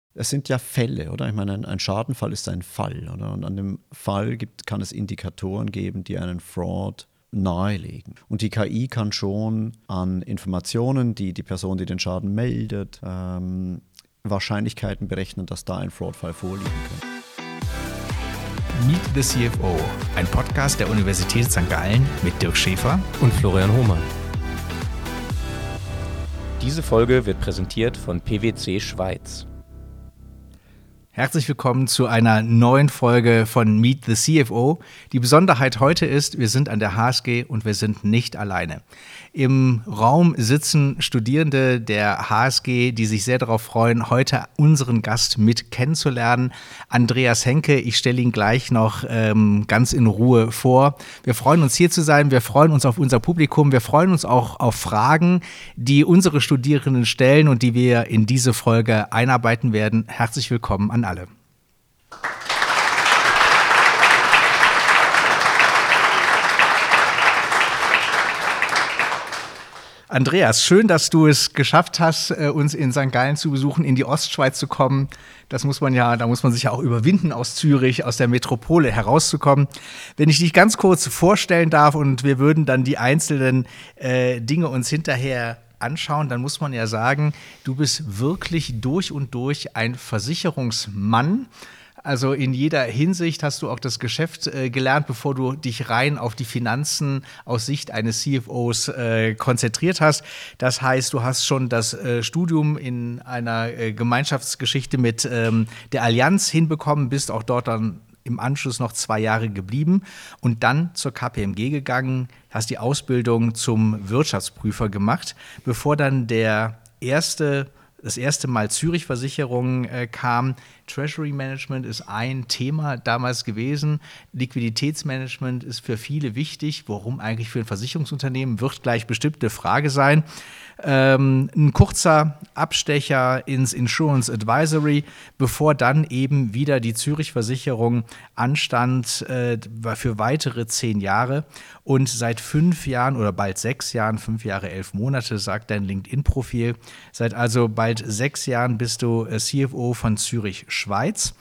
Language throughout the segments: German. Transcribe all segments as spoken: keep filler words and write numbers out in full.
Es sind ja Fälle, oder? Ich meine, ein, ein Schadenfall ist ein Fall, oder? Und an dem Fall gibt, kann es Indikatoren geben, die einen Fraud nahelegen. Und die K I kann schon an Informationen, die die Person, die den Schaden meldet, ähm, Wahrscheinlichkeiten berechnen, dass da ein Fraudfall vorliegen könnte. Meet the C F O, ein Podcast der Universität Sankt Gallen mit Dirk Schäfer und Florian Hohmann. Diese Folge wird präsentiert von P W C Schweiz. Herzlich willkommen zu einer neuen Folge von Meet the C F O. Die Besonderheit heute ist, wir sind an der H S G und wir sind nicht alleine. Im Raum sitzen Studierende der H S G, die sich sehr darauf freuen, heute unseren Gast mit kennenzulernen. Andreas Henke, ich stelle ihn gleich noch ähm, ganz in Ruhe vor. Wir freuen uns, hier zu sein, wir freuen uns auf unser Publikum, wir freuen uns auch auf Fragen, die unsere Studierenden stellen und die wir in diese Folge einarbeiten werden. Herzlich willkommen an alle. Andreas, schön, dass du es geschafft hast, uns in Sankt Gallen zu besuchen, in die Ostschweiz zu kommen. Das muss man ja, da muss man sich ja auch überwinden, aus Zürich, aus der Metropole herauszukommen. Wenn ich dich ganz kurz vorstellen darf und wir würden dann die einzelnen äh, Dinge uns hinterher anschauen, dann muss man ja sagen, du bist wirklich durch und durch ein Versicherungsmann. Also in jeder Hinsicht hast du auch das Geschäft äh, gelernt, bevor du dich rein auf die Finanzen aus Sicht eines C F Os äh, konzentriert hast. Das heißt, du hast schon das äh, Studium in einer äh, Gemeinschaftsgeschichte mit ähm, der Allianz hinbekommen, bist auch dort dann im Anschluss noch zwei Jahre geblieben und dann zur K P M G gegangen, hast die Ausbildung zum Wirtschaftsprüfer gemacht, bevor dann der erste das erste Mal Zürich-Versicherung äh, kam. Treasury Management ist ein Thema damals gewesen. Liquiditätsmanagement ist für viele wichtig. Warum eigentlich für ein Versicherungsunternehmen, wird gleich bestimmt eine Frage sein. Ähm, ein kurzer Abstecher ins Insurance Advisory, bevor dann eben wieder die Zürich-Versicherung anstand äh, für weitere zehn Jahre. Und seit fünf Jahren oder bald sechs Jahren, fünf Jahre, elf Monate, sagt dein LinkedIn-Profil, seit also bald sechs Jahren bist du äh, C F O von Zürich Schweiz.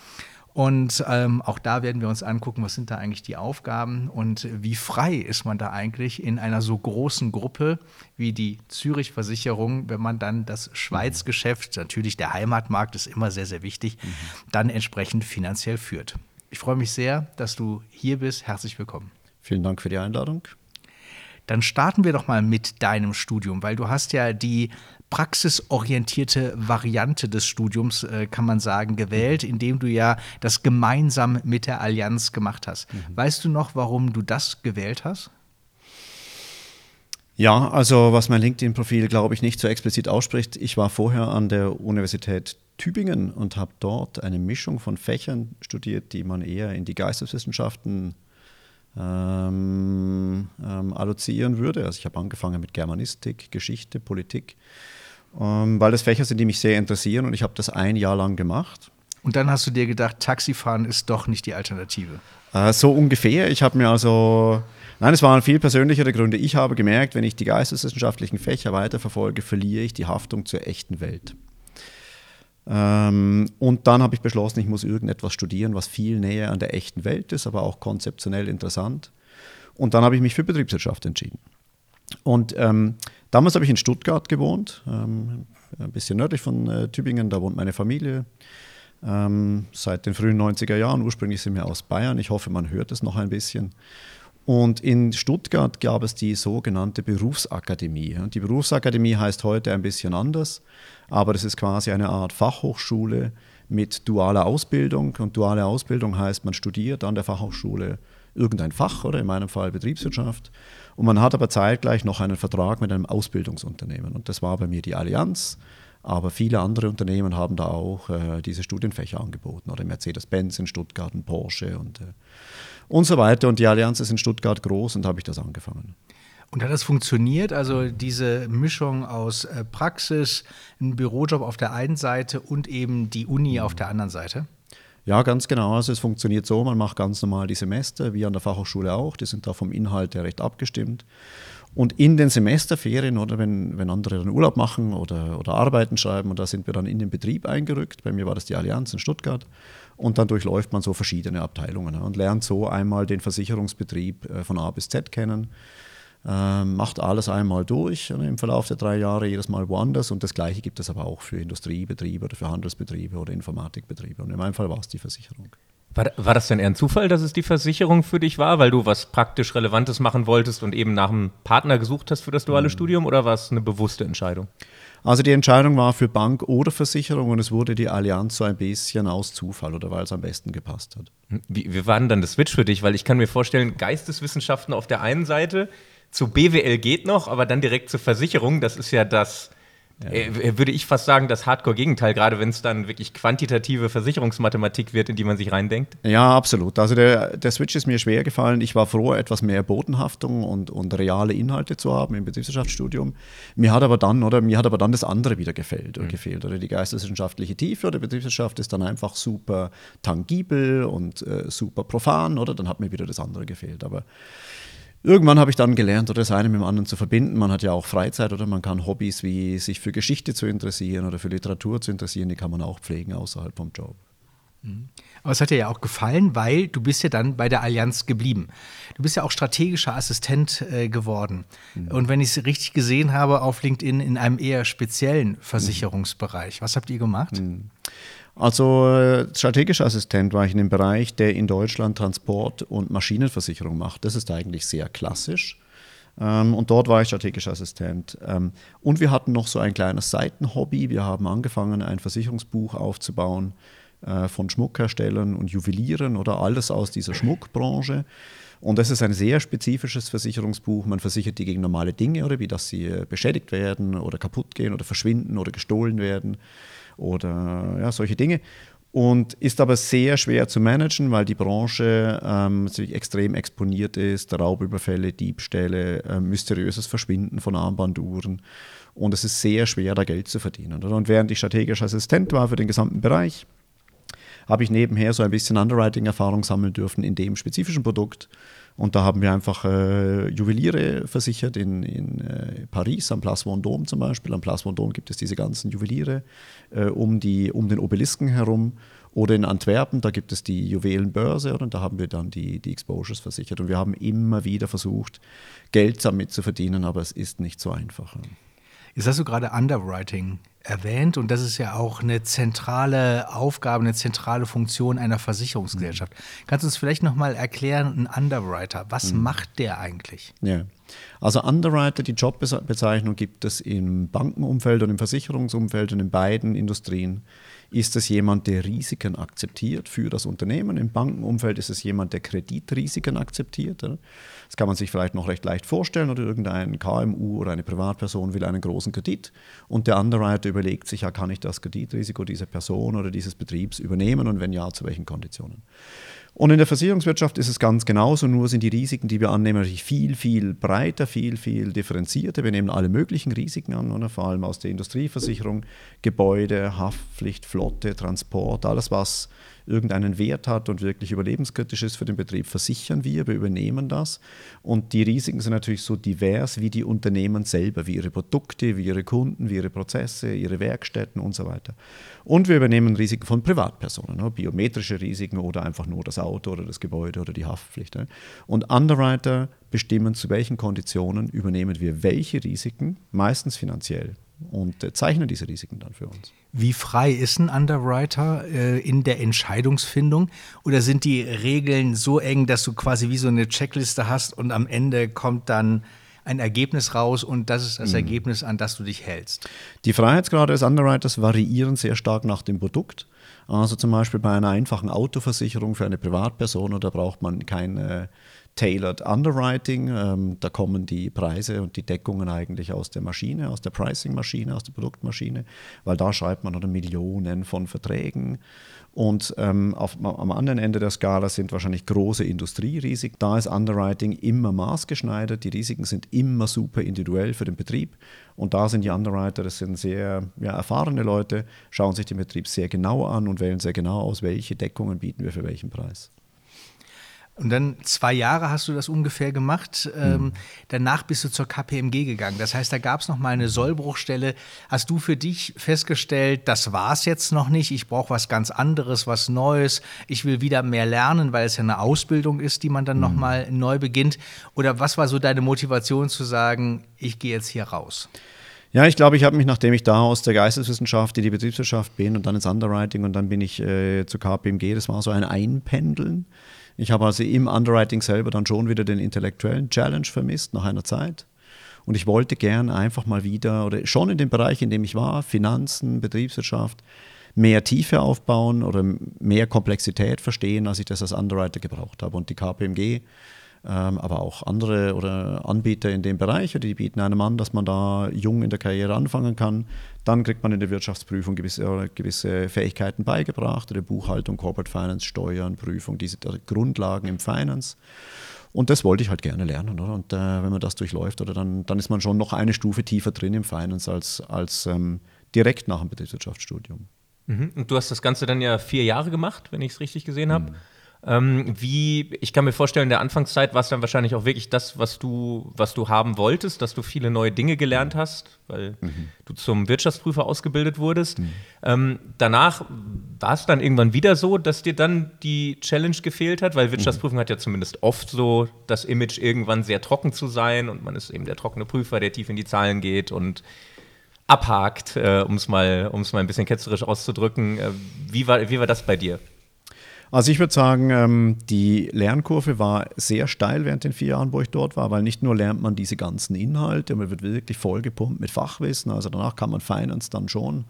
Und ähm, auch da werden wir uns angucken, was sind da eigentlich die Aufgaben und wie frei ist man da eigentlich in einer so großen Gruppe wie die Zürich-Versicherung, wenn man dann das Schweiz-Geschäft, natürlich der Heimatmarkt ist immer sehr, sehr wichtig, mhm. dann entsprechend finanziell führt. Ich freue mich sehr, dass du hier bist. Herzlich willkommen. Vielen Dank für die Einladung. Dann starten wir doch mal mit deinem Studium, weil du hast ja die praxisorientierte Variante des Studiums, äh, kann man sagen, gewählt, indem du ja das gemeinsam mit der Allianz gemacht hast. Mhm. Weißt du noch, warum du das gewählt hast? Ja, also was mein LinkedIn-Profil, glaube ich, nicht so explizit ausspricht. Ich war vorher an der Universität Tübingen und habe dort eine Mischung von Fächern studiert, die man eher in die Geisteswissenschaften ähm, ähm, allozieren würde. Also ich habe angefangen mit Germanistik, Geschichte, Politik, ähm, weil das Fächer sind, die mich sehr interessieren und ich habe das ein Jahr lang gemacht. Und dann hast du dir gedacht, Taxifahren ist doch nicht die Alternative. Äh, so ungefähr. Ich habe mir also, nein, es waren viel persönlichere Gründe. Ich habe gemerkt, wenn ich die geisteswissenschaftlichen Fächer weiterverfolge, verliere ich die Haftung zur echten Welt. Ähm, und dann habe ich beschlossen, ich muss irgendetwas studieren, was viel näher an der echten Welt ist, aber auch konzeptionell interessant. Und dann habe ich mich für Betriebswirtschaft entschieden. Und ähm, damals habe ich in Stuttgart gewohnt, ähm, ein bisschen nördlich von äh, Tübingen, da wohnt meine Familie. Ähm, seit den frühen neunziger Jahren, ursprünglich sind wir aus Bayern, ich hoffe, man hört es noch ein bisschen. Und in Stuttgart gab es die sogenannte Berufsakademie. Und die Berufsakademie heißt heute ein bisschen anders, aber das ist quasi eine Art Fachhochschule mit dualer Ausbildung. Und duale Ausbildung heißt, man studiert an der Fachhochschule irgendein Fach, oder in meinem Fall Betriebswirtschaft. Und man hat aber zeitgleich noch einen Vertrag mit einem Ausbildungsunternehmen. Und das war bei mir die Allianz. Aber viele andere Unternehmen haben da auch äh, diese Studienfächer angeboten. Oder Mercedes-Benz in Stuttgart, und Porsche und, äh, und so weiter. Und die Allianz ist in Stuttgart groß und da habe ich das angefangen. Und hat das funktioniert? Also diese Mischung aus äh, Praxis, ein Bürojob auf der einen Seite und eben die Uni auf der anderen Seite? Ja, ganz genau. Also es funktioniert so, man macht ganz normal die Semester, wie an der Fachhochschule auch. Die sind da vom Inhalt her recht abgestimmt. Und in den Semesterferien oder wenn, wenn andere dann Urlaub machen oder, oder Arbeiten schreiben, und da sind wir dann in den Betrieb eingerückt. Bei mir war das die Allianz in Stuttgart. Und dann durchläuft man so verschiedene Abteilungen und lernt so einmal den Versicherungsbetrieb von A bis Z kennen. Ähm, macht alles einmal durch im Verlauf der drei Jahre, jedes Mal woanders. Und das Gleiche gibt es aber auch für Industriebetriebe oder für Handelsbetriebe oder Informatikbetriebe. Und in meinem Fall war es die Versicherung. War, war das denn eher ein Zufall, dass es die Versicherung für dich war, weil du was praktisch Relevantes machen wolltest und eben nach einem Partner gesucht hast für das duale mhm. Studium, oder war es eine bewusste Entscheidung? Also die Entscheidung war für Bank oder Versicherung und es wurde die Allianz so ein bisschen aus Zufall oder weil es am besten gepasst hat. Wie, wie war denn dann das Switch für dich? Weil ich kann mir vorstellen, Geisteswissenschaften auf der einen Seite, zu B W L geht noch, aber dann direkt zur Versicherung, das ist ja das, ja. äh, würde ich fast sagen, das Hardcore-Gegenteil, gerade wenn es dann wirklich quantitative Versicherungsmathematik wird, in die man sich reindenkt. Ja, absolut. Also der, der Switch ist mir schwer gefallen. Ich war froh, etwas mehr Bodenhaftung und, und reale Inhalte zu haben im Betriebswirtschaftsstudium. Mir hat aber dann, oder mir hat aber dann das andere wieder gefällt, oder mhm. gefehlt. Oder die geisteswissenschaftliche Tiefe oder Betriebswirtschaft ist dann einfach super tangibel und äh, super profan, oder? Dann hat mir wieder das andere gefehlt. Aber irgendwann habe ich dann gelernt, oder das eine mit dem anderen zu verbinden. Man hat ja auch Freizeit, oder man kann Hobbys wie sich für Geschichte zu interessieren oder für Literatur zu interessieren, die kann man auch pflegen außerhalb vom Job. Aber es hat dir ja auch gefallen, weil du bist ja dann bei der Allianz geblieben. Du bist ja auch strategischer Assistent äh, geworden. Mhm. Und wenn ich es richtig gesehen habe, auf LinkedIn in einem eher speziellen Versicherungsbereich. Was habt ihr gemacht? Mhm. Also strategischer Assistent war ich in dem Bereich, der in Deutschland Transport- und Maschinenversicherung macht. Das ist eigentlich sehr klassisch. Und dort war ich strategischer Assistent. Und wir hatten noch so ein kleines Seitenhobby. Wir haben angefangen, ein Versicherungsbuch aufzubauen von Schmuckherstellern und Juwelieren oder alles aus dieser Schmuckbranche. Und das ist ein sehr spezifisches Versicherungsbuch. Man versichert die gegen normale Dinge, oder wie dass sie beschädigt werden oder kaputt gehen oder verschwinden oder gestohlen werden oder ja, solche Dinge. Und ist aber sehr schwer zu managen, weil die Branche ähm, extrem exponiert ist, Raubüberfälle, Diebstähle, äh, mysteriöses Verschwinden von Armbanduhren. Und es ist sehr schwer, da Geld zu verdienen. Oder? Und während ich strategischer Assistent war für den gesamten Bereich, habe ich nebenher so ein bisschen Underwriting-Erfahrung sammeln dürfen in dem spezifischen Produkt. Und da haben wir einfach äh, Juweliere versichert in, in äh, Paris, am Place Vendôme zum Beispiel. Am Place Vendôme gibt es diese ganzen Juweliere äh, um, die, um den Obelisken herum. Oder in Antwerpen, da gibt es die Juwelenbörse, und da haben wir dann die, die Exposures versichert. Und wir haben immer wieder versucht, Geld damit zu verdienen, aber es ist nicht so einfach. Jetzt hast du gerade Underwriting erwähnt, und das ist ja auch eine zentrale Aufgabe, eine zentrale Funktion einer Versicherungsgesellschaft. Kannst du uns vielleicht nochmal erklären, ein Underwriter, was mhm. macht der eigentlich? Ja, also Underwriter, die Jobbezeichnung gibt es im Bankenumfeld und im Versicherungsumfeld, und in beiden Industrien ist es jemand, der Risiken akzeptiert für das Unternehmen. Im Bankenumfeld ist es jemand, der Kreditrisiken akzeptiert. Das kann man sich vielleicht noch recht leicht vorstellen, oder irgendein K M U oder eine Privatperson will einen großen Kredit und der Underwriter überlegt sich, ja, kann ich das Kreditrisiko dieser Person oder dieses Betriebs übernehmen und wenn ja, zu welchen Konditionen. Und in der Versicherungswirtschaft ist es ganz genauso, nur sind die Risiken, die wir annehmen, natürlich viel, viel breiter, viel, viel differenzierter. Wir nehmen alle möglichen Risiken an, oder? Vor allem aus der Industrieversicherung, Gebäude, Haftpflicht, Flotte, Transport, alles, was irgendeinen Wert hat und wirklich überlebenskritisch ist für den Betrieb, versichern wir, wir übernehmen das. Und die Risiken sind natürlich so divers wie die Unternehmen selber, wie ihre Produkte, wie ihre Kunden, wie ihre Prozesse, ihre Werkstätten und so weiter. Und wir übernehmen Risiken von Privatpersonen, ne? Biometrische Risiken oder einfach nur das Auto oder das Gebäude oder die Haftpflicht. Ne? Und Underwriter bestimmen, zu welchen Konditionen übernehmen wir welche Risiken, meistens finanziell, und äh, zeichnen diese Risiken dann für uns. Wie frei ist ein Underwriter äh, in der Entscheidungsfindung? Oder sind die Regeln so eng, dass du quasi wie so eine Checkliste hast und am Ende kommt dann ein Ergebnis raus und das ist das mhm. Ergebnis, an das du dich hältst? Die Freiheitsgrade des Underwriters variieren sehr stark nach dem Produkt. Also zum Beispiel bei einer einfachen Autoversicherung für eine Privatperson, da braucht man keine Tailored Underwriting, ähm, da kommen die Preise und die Deckungen eigentlich aus der Maschine, aus der Pricing-Maschine, aus der Produktmaschine, weil da schreibt man oder Millionen von Verträgen. Und ähm, auf, am anderen Ende der Skala sind wahrscheinlich große Industrierisiken. Da ist Underwriting immer maßgeschneidert, die Risiken sind immer super individuell für den Betrieb. Und da sind die Underwriter, das sind sehr ja, erfahrene Leute, schauen sich den Betrieb sehr genau an und wählen sehr genau aus, welche Deckungen bieten wir für welchen Preis. Und dann zwei Jahre hast du das ungefähr gemacht. Ähm, Mhm. Danach bist du zur K P M G gegangen. Das heißt, da gab es noch mal eine Sollbruchstelle. Hast du für dich festgestellt, das war es jetzt noch nicht, ich brauche was ganz anderes, was Neues, ich will wieder mehr lernen, weil es ja eine Ausbildung ist, die man dann noch mal neu beginnt? Oder was war so deine Motivation zu sagen, ich gehe jetzt hier raus? Ja, ich glaube, ich habe mich, nachdem ich da aus der Geisteswissenschaft in die Betriebswirtschaft bin und dann ins Underwriting und dann bin ich äh, zur K P M G, das war so ein Einpendeln. Ich habe also im Underwriting selber dann schon wieder den intellektuellen Challenge vermisst nach einer Zeit. Und ich wollte gern einfach mal wieder, oder schon in dem Bereich, in dem ich war, Finanzen, Betriebswirtschaft, mehr Tiefe aufbauen oder mehr Komplexität verstehen, als ich das als Underwriter gebraucht habe. Und die K P M G, ähm, aber auch andere oder Anbieter in dem Bereich, die bieten einem an, dass man da jung in der Karriere anfangen kann. Dann kriegt man in der Wirtschaftsprüfung gewisse, gewisse Fähigkeiten beigebracht, oder Buchhaltung, Corporate Finance, Steuern, Prüfung, diese Grundlagen im Finance. Und das wollte ich halt gerne lernen. Oder? Und äh, wenn man das durchläuft, oder dann, dann ist man schon noch eine Stufe tiefer drin im Finance als, als ähm, direkt nach dem Betriebswirtschaftsstudium. Mhm. Und du hast das Ganze dann ja vier Jahre gemacht, wenn ich es richtig gesehen habe. Mhm. Ähm, wie, ich kann mir vorstellen, in der Anfangszeit war es dann wahrscheinlich auch wirklich das, was du, was du haben wolltest, dass du viele neue Dinge gelernt hast, weil mhm. du zum Wirtschaftsprüfer ausgebildet wurdest. Mhm. Ähm, danach war es dann irgendwann wieder so, dass dir dann die Challenge gefehlt hat, weil Wirtschaftsprüfung mhm. hat ja zumindest oft so das Image, irgendwann sehr trocken zu sein, und man ist eben der trockene Prüfer, der tief in die Zahlen geht und abhakt, äh, um es mal, um's mal ein bisschen ketzerisch auszudrücken. Äh, wie war, wie war das bei dir? Also ich würde sagen, ähm, die Lernkurve war sehr steil während den vier Jahren, wo ich dort war, weil nicht nur lernt man diese ganzen Inhalte, man wird wirklich vollgepumpt mit Fachwissen, also danach kann man Finance dann schon.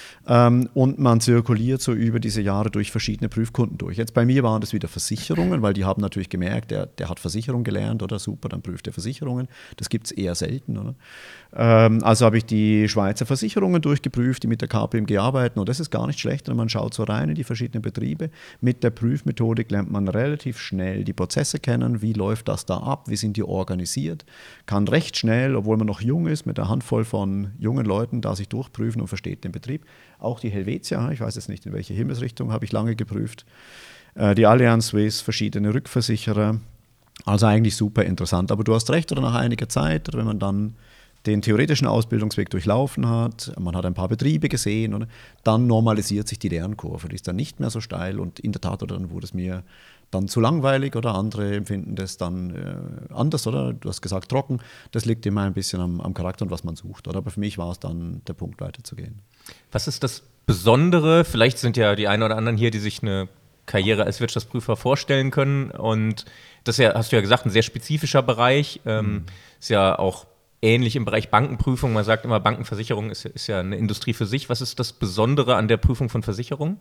Ähm, und man zirkuliert so über diese Jahre durch verschiedene Prüfkunden durch. Jetzt bei mir waren das wieder Versicherungen, weil die haben natürlich gemerkt, der, der hat Versicherung gelernt, oder super, dann prüft er Versicherungen. Das gibt es eher selten, oder? Ähm, also habe ich die Schweizer Versicherungen durchgeprüft, die mit der K P M G arbeiten, und das ist gar nicht schlecht, wenn man schaut so rein in die verschiedenen Betriebe. Mit der Prüfmethodik lernt man relativ schnell die Prozesse kennen, wie läuft das da ab, wie sind die organisiert, kann recht schnell, obwohl man noch jung ist, mit einer Handvoll von jungen Leuten da sich durchprüfen und versteht den Betrieb. Auch die Helvetia, ich weiß jetzt nicht, in welche Himmelsrichtung, habe ich lange geprüft. Äh, die Allianz Suisse, verschiedene Rückversicherer. Also eigentlich super interessant. Aber du hast recht, oder nach einiger Zeit, oder wenn man dann den theoretischen Ausbildungsweg durchlaufen hat, man hat ein paar Betriebe gesehen, oder, dann normalisiert sich die Lernkurve. Die ist dann nicht mehr so steil, und in der Tat, oder, dann wurde es mir dann zu langweilig, oder andere empfinden das dann äh, anders, oder? Du hast gesagt trocken. Das liegt immer ein bisschen am, am Charakter und was man sucht, oder? Aber für mich war es dann der Punkt, weiterzugehen. Was ist das Besondere? Vielleicht sind ja die einen oder anderen hier, die sich eine Karriere als Wirtschaftsprüfer vorstellen können. Und das ist ja, hast du ja gesagt, ein sehr spezifischer Bereich. Ähm, mhm. Ist ja auch ähnlich im Bereich Bankenprüfung. Man sagt immer, Bankenversicherung ist, ist ja eine Industrie für sich. Was ist das Besondere an der Prüfung von Versicherungen?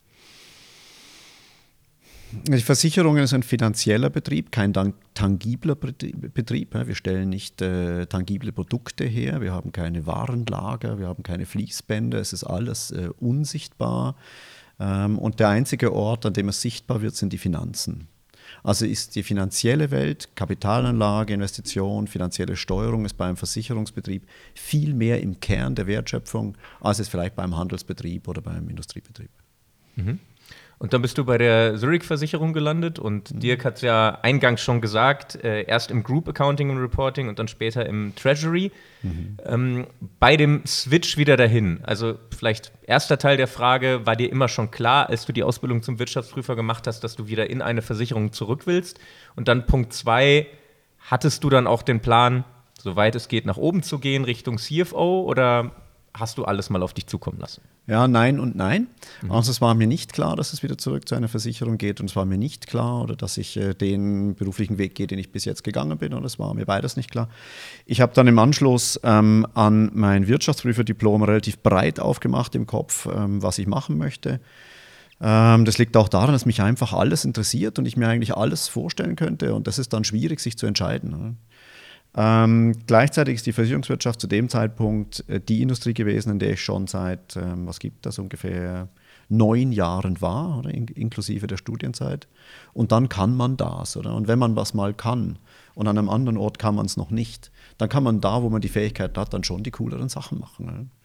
Die Versicherung ist ein finanzieller Betrieb, kein tangibler Betrieb. Wir stellen nicht äh, tangible Produkte her, wir haben keine Warenlager, wir haben keine Fließbänder, es ist alles äh, unsichtbar. Ähm, und der einzige Ort, an dem es sichtbar wird, sind die Finanzen. Also ist die finanzielle Welt, Kapitalanlage, Investition, finanzielle Steuerung ist beim Versicherungsbetrieb viel mehr im Kern der Wertschöpfung, als es vielleicht beim Handelsbetrieb oder beim Industriebetrieb. Mhm. Und dann bist du bei der Zurich-Versicherung gelandet, und mhm. Dirk hat es ja eingangs schon gesagt, äh, erst im Group Accounting und Reporting und dann später im Treasury. Mhm. Ähm, bei dem Switch wieder dahin, also vielleicht erster Teil der Frage, war dir immer schon klar, als du die Ausbildung zum Wirtschaftsprüfer gemacht hast, dass du wieder in eine Versicherung zurück willst? Und dann Punkt zwei, hattest du dann auch den Plan, soweit es geht, nach oben zu gehen, Richtung C F O, oder hast du alles mal auf dich zukommen lassen? Ja, nein und nein. Mhm. Also es war mir nicht klar, dass es wieder zurück zu einer Versicherung geht, und es war mir nicht klar, oder dass ich äh, den beruflichen Weg gehe, den ich bis jetzt gegangen bin, und es war mir beides nicht klar. Ich habe dann im Anschluss ähm, an mein Wirtschaftsprüferdiplom relativ breit aufgemacht im Kopf, ähm, was ich machen möchte. Ähm, das liegt auch daran, dass mich einfach alles interessiert und ich mir eigentlich alles vorstellen könnte, und das ist dann schwierig, sich zu entscheiden. Ne? Ähm, gleichzeitig ist die Versicherungswirtschaft zu dem Zeitpunkt äh, die Industrie gewesen, in der ich schon seit, ähm, was gibt das, ungefähr neun Jahren war, oder, in, inklusive der Studienzeit. Und dann kann man das, oder? Und wenn man was mal kann und an einem anderen Ort kann man es noch nicht, dann kann man da, wo man die Fähigkeit hat, dann schon die cooleren Sachen machen. Oder?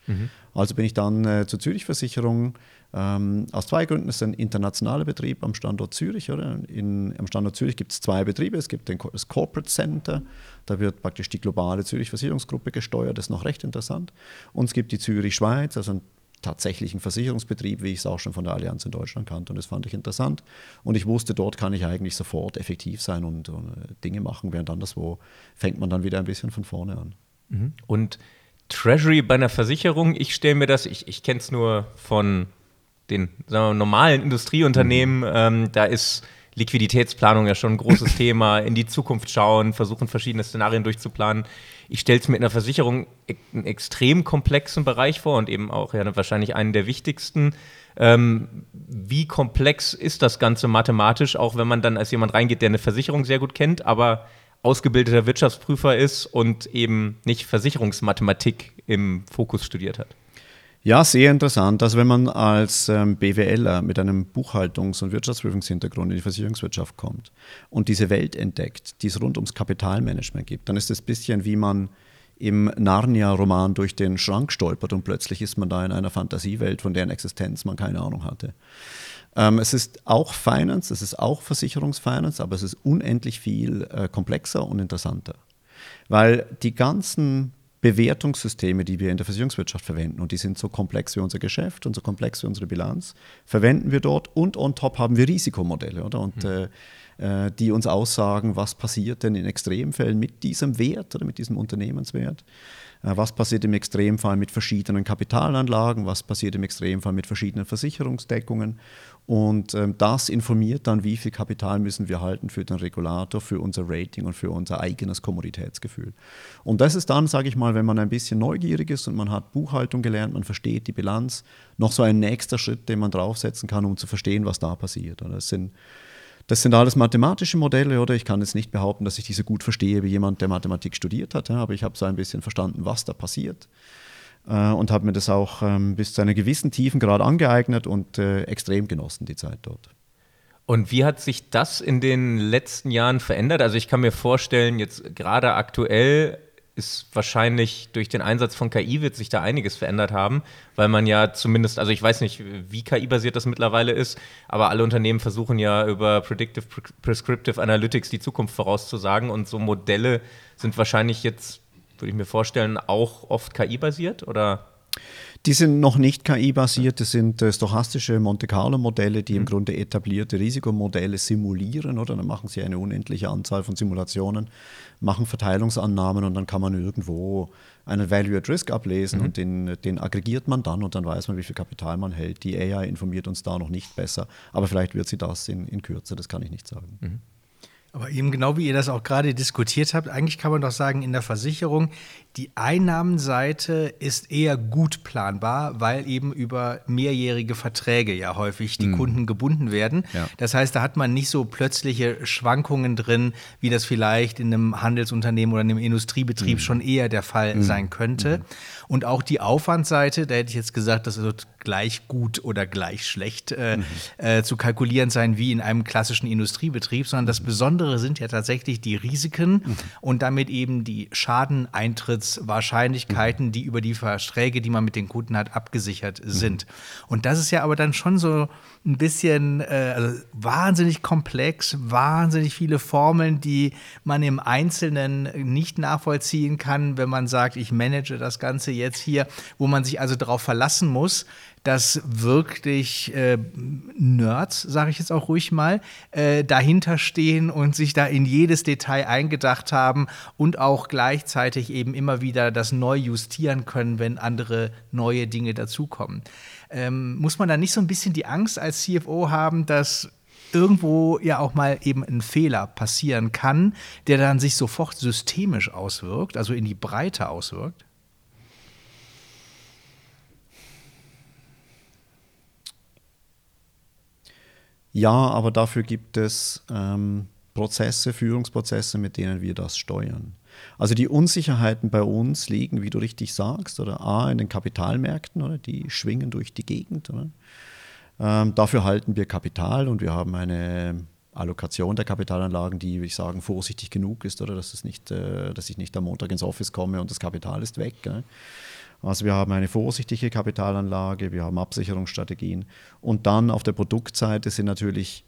Mhm. Also bin ich dann äh, zur Zürich Versicherung. Ähm, aus zwei Gründen. Es ist ein internationaler Betrieb am Standort Zürich. Oder? In, am Standort Zürich gibt es zwei Betriebe. Es gibt den, das Corporate Center, da wird praktisch die globale Zürich Versicherungsgruppe gesteuert. Das ist noch recht interessant. Und es gibt die Zürich Schweiz, also einen tatsächlichen Versicherungsbetrieb, wie ich es auch schon von der Allianz in Deutschland kannte. Und das fand ich interessant. Und ich wusste, dort kann ich eigentlich sofort effektiv sein und, und Dinge machen, während anderswo fängt man dann wieder ein bisschen von vorne an. Mhm. Und Treasury bei einer Versicherung, ich stelle mir das, ich, ich kenne es nur von den sagen wir, normalen Industrieunternehmen, mhm. ähm, da ist Liquiditätsplanung ja schon ein großes Thema, in die Zukunft schauen, versuchen verschiedene Szenarien durchzuplanen. Ich stelle es mir in der Versicherung einen extrem komplexen Bereich vor und eben auch ja, wahrscheinlich einen der wichtigsten. Ähm, wie komplex ist das Ganze mathematisch, auch wenn man dann als jemand reingeht, der eine Versicherung sehr gut kennt, aber ausgebildeter Wirtschaftsprüfer ist und eben nicht Versicherungsmathematik im Fokus studiert hat? Ja, sehr interessant. Also wenn man als ähm, BWLer mit einem Buchhaltungs- und Wirtschaftsprüfungshintergrund in die Versicherungswirtschaft kommt und diese Welt entdeckt, die es rund ums Kapitalmanagement gibt, dann ist es ein bisschen wie man im Narnia-Roman durch den Schrank stolpert und plötzlich ist man da in einer Fantasiewelt, von deren Existenz man keine Ahnung hatte. Ähm, es ist auch Finance, es ist auch Versicherungsfinance, aber es ist unendlich viel äh, komplexer und interessanter, weil die ganzen Bewertungssysteme, die wir in der Versicherungswirtschaft verwenden, und die sind so komplex wie unser Geschäft und so komplex wie unsere Bilanz, verwenden wir dort und on top haben wir Risikomodelle, oder? Und mhm. äh, die uns aussagen, was passiert denn in Extremfällen mit diesem Wert oder mit diesem Unternehmenswert. Was passiert im Extremfall mit verschiedenen Kapitalanlagen? Was passiert im Extremfall mit verschiedenen Versicherungsdeckungen? Und ähm, das informiert dann, wie viel Kapital müssen wir halten für den Regulator, für unser Rating und für unser eigenes Kommoditätsgefühl. Und das ist dann, sage ich mal, wenn man ein bisschen neugierig ist und man hat Buchhaltung gelernt, man versteht die Bilanz, noch so ein nächster Schritt, den man draufsetzen kann, um zu verstehen, was da passiert. Und das sind Das sind alles mathematische Modelle, oder? Ich kann jetzt nicht behaupten, dass ich diese gut verstehe wie jemand, der Mathematik studiert hat, ja, aber ich habe so ein bisschen verstanden, was da passiert äh, und habe mir das auch ähm, bis zu einer gewissen Tiefengrad angeeignet und äh, extrem genossen, die Zeit dort. Und wie hat sich das in den letzten Jahren verändert? Also ich kann mir vorstellen, jetzt gerade aktuell ist wahrscheinlich durch den Einsatz von K I wird sich da einiges verändert haben, weil man ja zumindest, also ich weiß nicht, wie K I-basiert das mittlerweile ist, aber alle Unternehmen versuchen ja über Predictive Prescriptive Analytics die Zukunft vorauszusagen und so Modelle sind wahrscheinlich jetzt, würde ich mir vorstellen, auch oft K I-basiert, oder? Die sind noch nicht K I-basiert, das sind äh, stochastische Monte-Carlo-Modelle, die mhm. im Grunde etablierte Risikomodelle simulieren, oder? Dann machen sie eine unendliche Anzahl von Simulationen, machen Verteilungsannahmen und dann kann man irgendwo einen Value at Risk ablesen mhm. und den, den aggregiert man dann und dann weiß man, wie viel Kapital man hält. Die A I informiert uns da noch nicht besser, aber vielleicht wird sie das in, in Kürze, das kann ich nicht sagen. Mhm. Aber eben genau wie ihr das auch gerade diskutiert habt, eigentlich kann man doch sagen, in der Versicherung, die Einnahmenseite ist eher gut planbar, weil eben über mehrjährige Verträge ja häufig die mm. Kunden gebunden werden. Ja. Das heißt, da hat man nicht so plötzliche Schwankungen drin, wie das vielleicht in einem Handelsunternehmen oder einem Industriebetrieb mm. schon eher der Fall mm. sein könnte. Mm. Und auch die Aufwandseite, da hätte ich jetzt gesagt, das wird gleich gut oder gleich schlecht äh, mm. äh, zu kalkulieren sein wie in einem klassischen Industriebetrieb, sondern das Besondere sind ja tatsächlich die Risiken mm. und damit eben die Schadeneintrittswahrscheinlichkeiten, die über die Verträge, die man mit den Kunden hat, abgesichert sind. Mhm. Und das ist ja aber dann schon so ein bisschen äh, also wahnsinnig komplex, wahnsinnig viele Formeln, die man im Einzelnen nicht nachvollziehen kann, wenn man sagt, ich manage das Ganze jetzt hier, wo man sich also darauf verlassen muss, dass wirklich äh, Nerds, sage ich jetzt auch ruhig mal, äh, dahinter stehen und sich da in jedes Detail eingedacht haben und auch gleichzeitig eben immer wieder das neu justieren können, wenn andere neue Dinge dazukommen. Ähm, muss man da nicht so ein bisschen die Angst als C F O haben, dass irgendwo ja auch mal eben ein Fehler passieren kann, der dann sich sofort systemisch auswirkt, also in die Breite auswirkt? Ja, aber dafür gibt es ähm, Prozesse, Führungsprozesse, mit denen wir das steuern. Also die Unsicherheiten bei uns liegen, wie du richtig sagst, oder A, in den Kapitalmärkten, oder die schwingen durch die Gegend. Oder? Ähm, dafür halten wir Kapital und wir haben eine Allokation der Kapitalanlagen, die, würde ich sagen, vorsichtig genug ist, oder dass, es nicht, äh, dass ich nicht am Montag ins Office komme und das Kapital ist weg. Gell? Also wir haben eine vorsichtige Kapitalanlage, wir haben Absicherungsstrategien und dann auf der Produktseite sind natürlich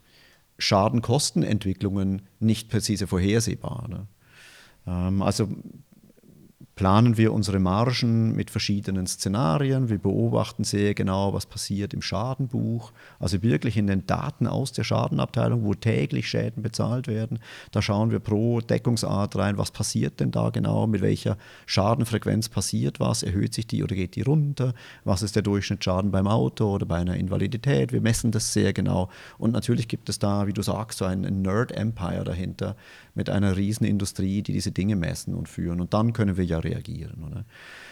Schadenkostenentwicklungen nicht präzise vorhersehbar. Ne? Ähm, also planen wir unsere Margen mit verschiedenen Szenarien. Wir beobachten sehr genau, was passiert im Schadenbuch. Also wirklich in den Daten aus der Schadenabteilung, wo täglich Schäden bezahlt werden. Da schauen wir pro Deckungsart rein, was passiert denn da genau, mit welcher Schadenfrequenz passiert was, erhöht sich die oder geht die runter, was ist der Durchschnittsschaden beim Auto oder bei einer Invalidität. Wir messen das sehr genau. Und natürlich gibt es da, wie du sagst, so ein Nerd-Empire dahinter mit einer riesen Industrie, die diese Dinge messen und führen. Und dann können wir ja reagieren. Oder?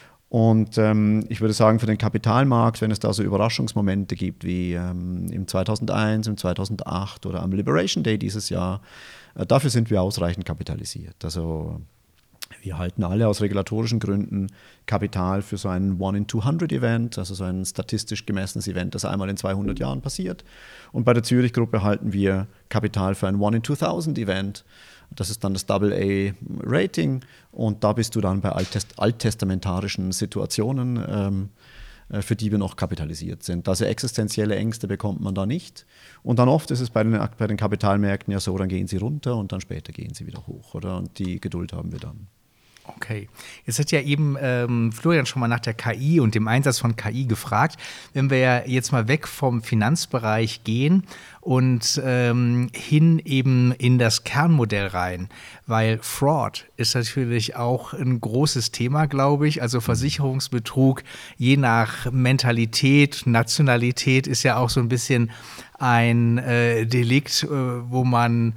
Und ähm, ich würde sagen, für den Kapitalmarkt, wenn es da so Überraschungsmomente gibt wie ähm, im zweitausendeins, im zweitausendacht oder am Liberation Day dieses Jahr, äh, dafür sind wir ausreichend kapitalisiert. Also wir halten alle aus regulatorischen Gründen Kapital für so ein one in two hundred Event, also so ein statistisch gemessenes Event, das einmal in zweihundert Jahren passiert. Und bei der Zürich-Gruppe halten wir Kapital für ein one in two thousand Event. Das ist dann das Double A Rating und da bist du dann bei alttest alttestamentarischen Situationen, ähm, für die wir noch kapitalisiert sind. Also existenzielle Ängste bekommt man da nicht. Und dann oft ist es bei den, bei den Kapitalmärkten ja so, dann gehen sie runter und dann später gehen sie wieder hoch. Oder? Und die Geduld haben wir dann. Okay. Jetzt hat ja eben ähm, Florian schon mal nach der K I und dem Einsatz von K I gefragt. Wenn wir ja jetzt mal weg vom Finanzbereich gehen und ähm, hin eben in das Kernmodell rein, weil Fraud ist natürlich auch ein großes Thema, glaube ich. Also Versicherungsbetrug, je nach Mentalität, Nationalität ist ja auch so ein bisschen ein äh, Delikt, äh, wo man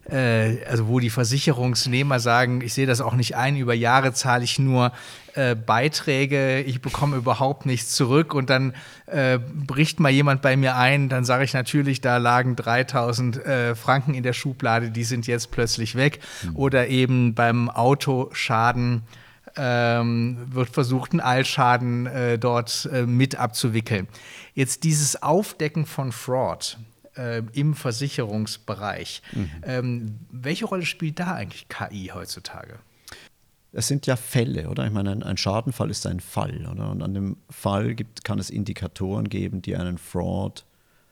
also wo die Versicherungsnehmer sagen, ich sehe das auch nicht ein, über Jahre zahle ich nur äh, Beiträge, ich bekomme überhaupt nichts zurück und dann äh, bricht mal jemand bei mir ein, dann sage ich natürlich, da lagen dreitausend äh, Franken in der Schublade, die sind jetzt plötzlich weg. Mhm. Oder eben beim Autoschaden ähm, wird versucht, einen Eilschaden äh, dort äh, mit abzuwickeln. Jetzt dieses Aufdecken von Fraud im Versicherungsbereich. Mhm. Ähm, welche Rolle spielt da eigentlich K I heutzutage? Es sind ja Fälle, oder? Ich meine, ein, ein Schadenfall ist ein Fall, oder? Und an dem Fall gibt, kann es Indikatoren geben, die einen Fraud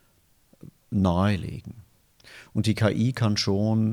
nahelegen. Und die K I kann schon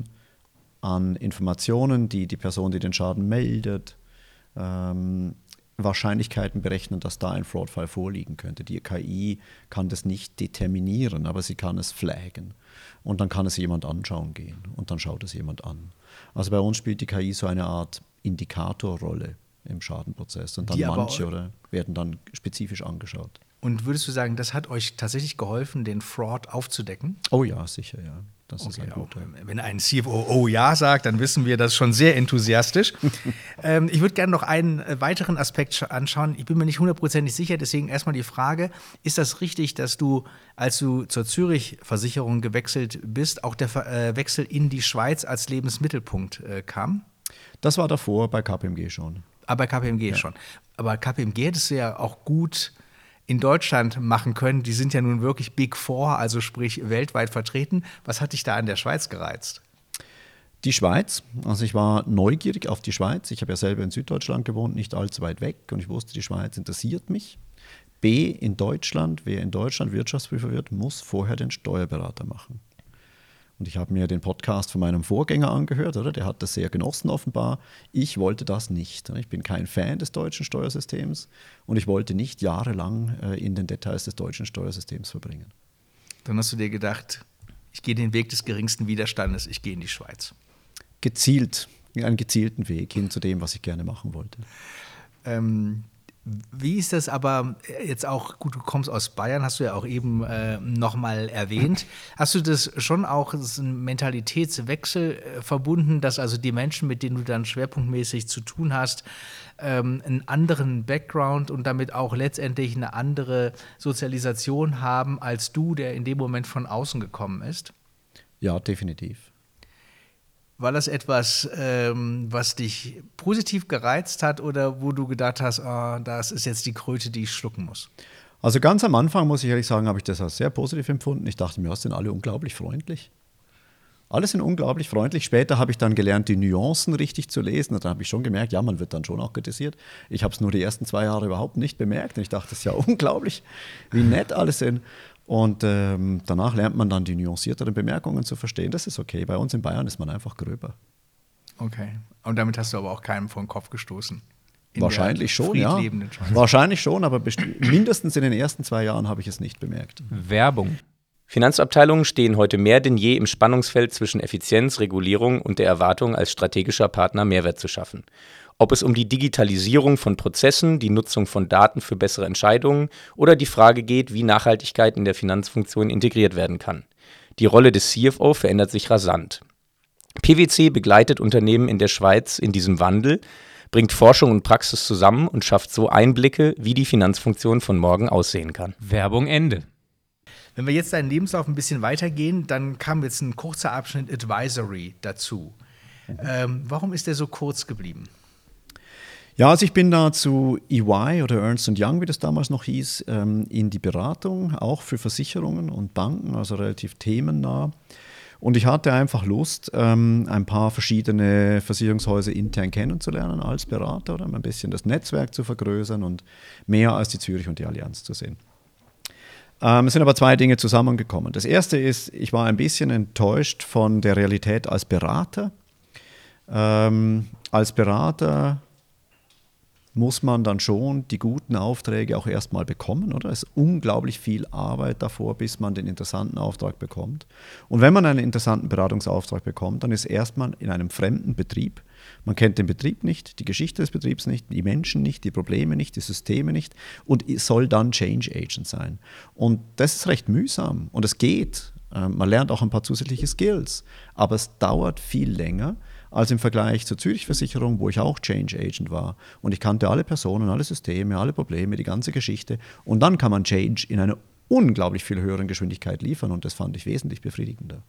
an Informationen, die die Person, die den Schaden meldet, ähm, Wahrscheinlichkeiten berechnen, dass da ein Fraudfall vorliegen könnte. Die K I kann das nicht determinieren, aber sie kann es flaggen. Und dann kann es jemand anschauen gehen und dann schaut es jemand an. Also bei uns spielt die K I so eine Art Indikatorrolle im Schadenprozess. Und dann manche oder werden dann spezifisch angeschaut. Und würdest du sagen, das hat euch tatsächlich geholfen, den Fraud aufzudecken? Oh ja, sicher, ja. Das okay, ist ein guter. Wenn ein C F O oh ja sagt, dann wissen wir das schon sehr enthusiastisch. ähm, ich würde gerne noch einen weiteren Aspekt anschauen. Ich bin mir nicht hundertprozentig sicher, deswegen erstmal die Frage, ist das richtig, dass du, als du zur Zürich-Versicherung gewechselt bist, auch der äh, Wechsel in die Schweiz als Lebensmittelpunkt äh, kam? Das war davor bei K P M G schon. Ah, bei K P M G ja. schon. Aber K P M G hättest du ja auch gut in Deutschland machen können. Die sind ja nun wirklich Big Four, also sprich weltweit vertreten. Was hat dich da an der Schweiz gereizt? Die Schweiz. Also ich war neugierig auf die Schweiz. Ich habe ja selber in Süddeutschland gewohnt, nicht allzu weit weg. Und ich wusste, die Schweiz interessiert mich. B, in Deutschland, wer in Deutschland Wirtschaftsprüfer wird, muss vorher den Steuerberater machen. Und ich habe mir den Podcast von meinem Vorgänger angehört, oder? Der hat das sehr genossen offenbar. Ich wollte das nicht. Ich bin kein Fan des deutschen Steuersystems und ich wollte nicht jahrelang in den Details des deutschen Steuersystems verbringen. Dann hast du dir gedacht, ich gehe den Weg des geringsten Widerstandes, ich gehe in die Schweiz. Gezielt, einen gezielten Weg hin zu dem, was ich gerne machen wollte. Ähm, Wie ist das aber jetzt auch, gut, du kommst aus Bayern, hast du ja auch eben äh, nochmal erwähnt. Hast du das schon auch, das ist ein Mentalitätswechsel äh, verbunden, dass also die Menschen, mit denen du dann schwerpunktmäßig zu tun hast, ähm, einen anderen Background und damit auch letztendlich eine andere Sozialisation haben als du, der in dem Moment von außen gekommen ist? Ja, definitiv. War das etwas, ähm, was dich positiv gereizt hat oder wo du gedacht hast, oh, das ist jetzt die Kröte, die ich schlucken muss? Also ganz am Anfang, muss ich ehrlich sagen, habe ich das als sehr positiv empfunden. Ich dachte mir, das sind alle unglaublich freundlich. Alle sind unglaublich freundlich. Später habe ich dann gelernt, die Nuancen richtig zu lesen. Und dann habe ich schon gemerkt, ja, man wird dann schon auch kritisiert. Ich habe es nur die ersten zwei Jahre überhaupt nicht bemerkt. Und ich dachte, das ist ja unglaublich, wie nett alle sind. Und ähm, danach lernt man dann die nuancierteren Bemerkungen zu verstehen. Das ist okay. Bei uns in Bayern ist man einfach gröber. Okay. Und damit hast du aber auch keinem vor den Kopf gestoßen? Wahrscheinlich schon, ja. Wahrscheinlich schon, aber mindestens in den ersten zwei Jahren habe ich es nicht bemerkt. Werbung. Finanzabteilungen stehen heute mehr denn je im Spannungsfeld zwischen Effizienz, Regulierung und der Erwartung, als strategischer Partner Mehrwert zu schaffen. Ob es um die Digitalisierung von Prozessen, die Nutzung von Daten für bessere Entscheidungen oder die Frage geht, wie Nachhaltigkeit in der Finanzfunktion integriert werden kann. Die Rolle des C F O verändert sich rasant. PwC begleitet Unternehmen in der Schweiz in diesem Wandel, bringt Forschung und Praxis zusammen und schafft so Einblicke, wie die Finanzfunktion von morgen aussehen kann. Werbung Ende. Wenn wir jetzt deinen Lebenslauf ein bisschen weitergehen, dann kam jetzt ein kurzer Abschnitt Advisory dazu. Ähm, warum ist der so kurz geblieben? Ja, also ich bin da zu E Y oder Ernst and Young, wie das damals noch hieß, ähm, in die Beratung, auch für Versicherungen und Banken, also relativ themennah. Und ich hatte einfach Lust, ähm, ein paar verschiedene Versicherungshäuser intern kennenzulernen als Berater, oder ein bisschen das Netzwerk zu vergrößern und mehr als die Zürich und die Allianz zu sehen. Ähm, es sind aber zwei Dinge zusammengekommen. Das erste ist, ich war ein bisschen enttäuscht von der Realität als Berater. Ähm, als Berater muss man dann schon die guten Aufträge auch erstmal bekommen, oder? Es ist unglaublich viel Arbeit davor, bis man den interessanten Auftrag bekommt. Und wenn man einen interessanten Beratungsauftrag bekommt, dann ist erstmal in einem fremden Betrieb. Man kennt den Betrieb nicht, die Geschichte des Betriebs nicht, die Menschen nicht, die Probleme nicht, die Systeme nicht und soll dann Change Agent sein. Und das ist recht mühsam und es geht. Man lernt auch ein paar zusätzliche Skills, aber es dauert viel länger als im Vergleich zur Zürich-Versicherung, wo ich auch Change Agent war. Und ich kannte alle Personen, alle Systeme, alle Probleme, die ganze Geschichte. Und dann kann man Change in einer unglaublich viel höheren Geschwindigkeit liefern und das fand ich wesentlich befriedigender.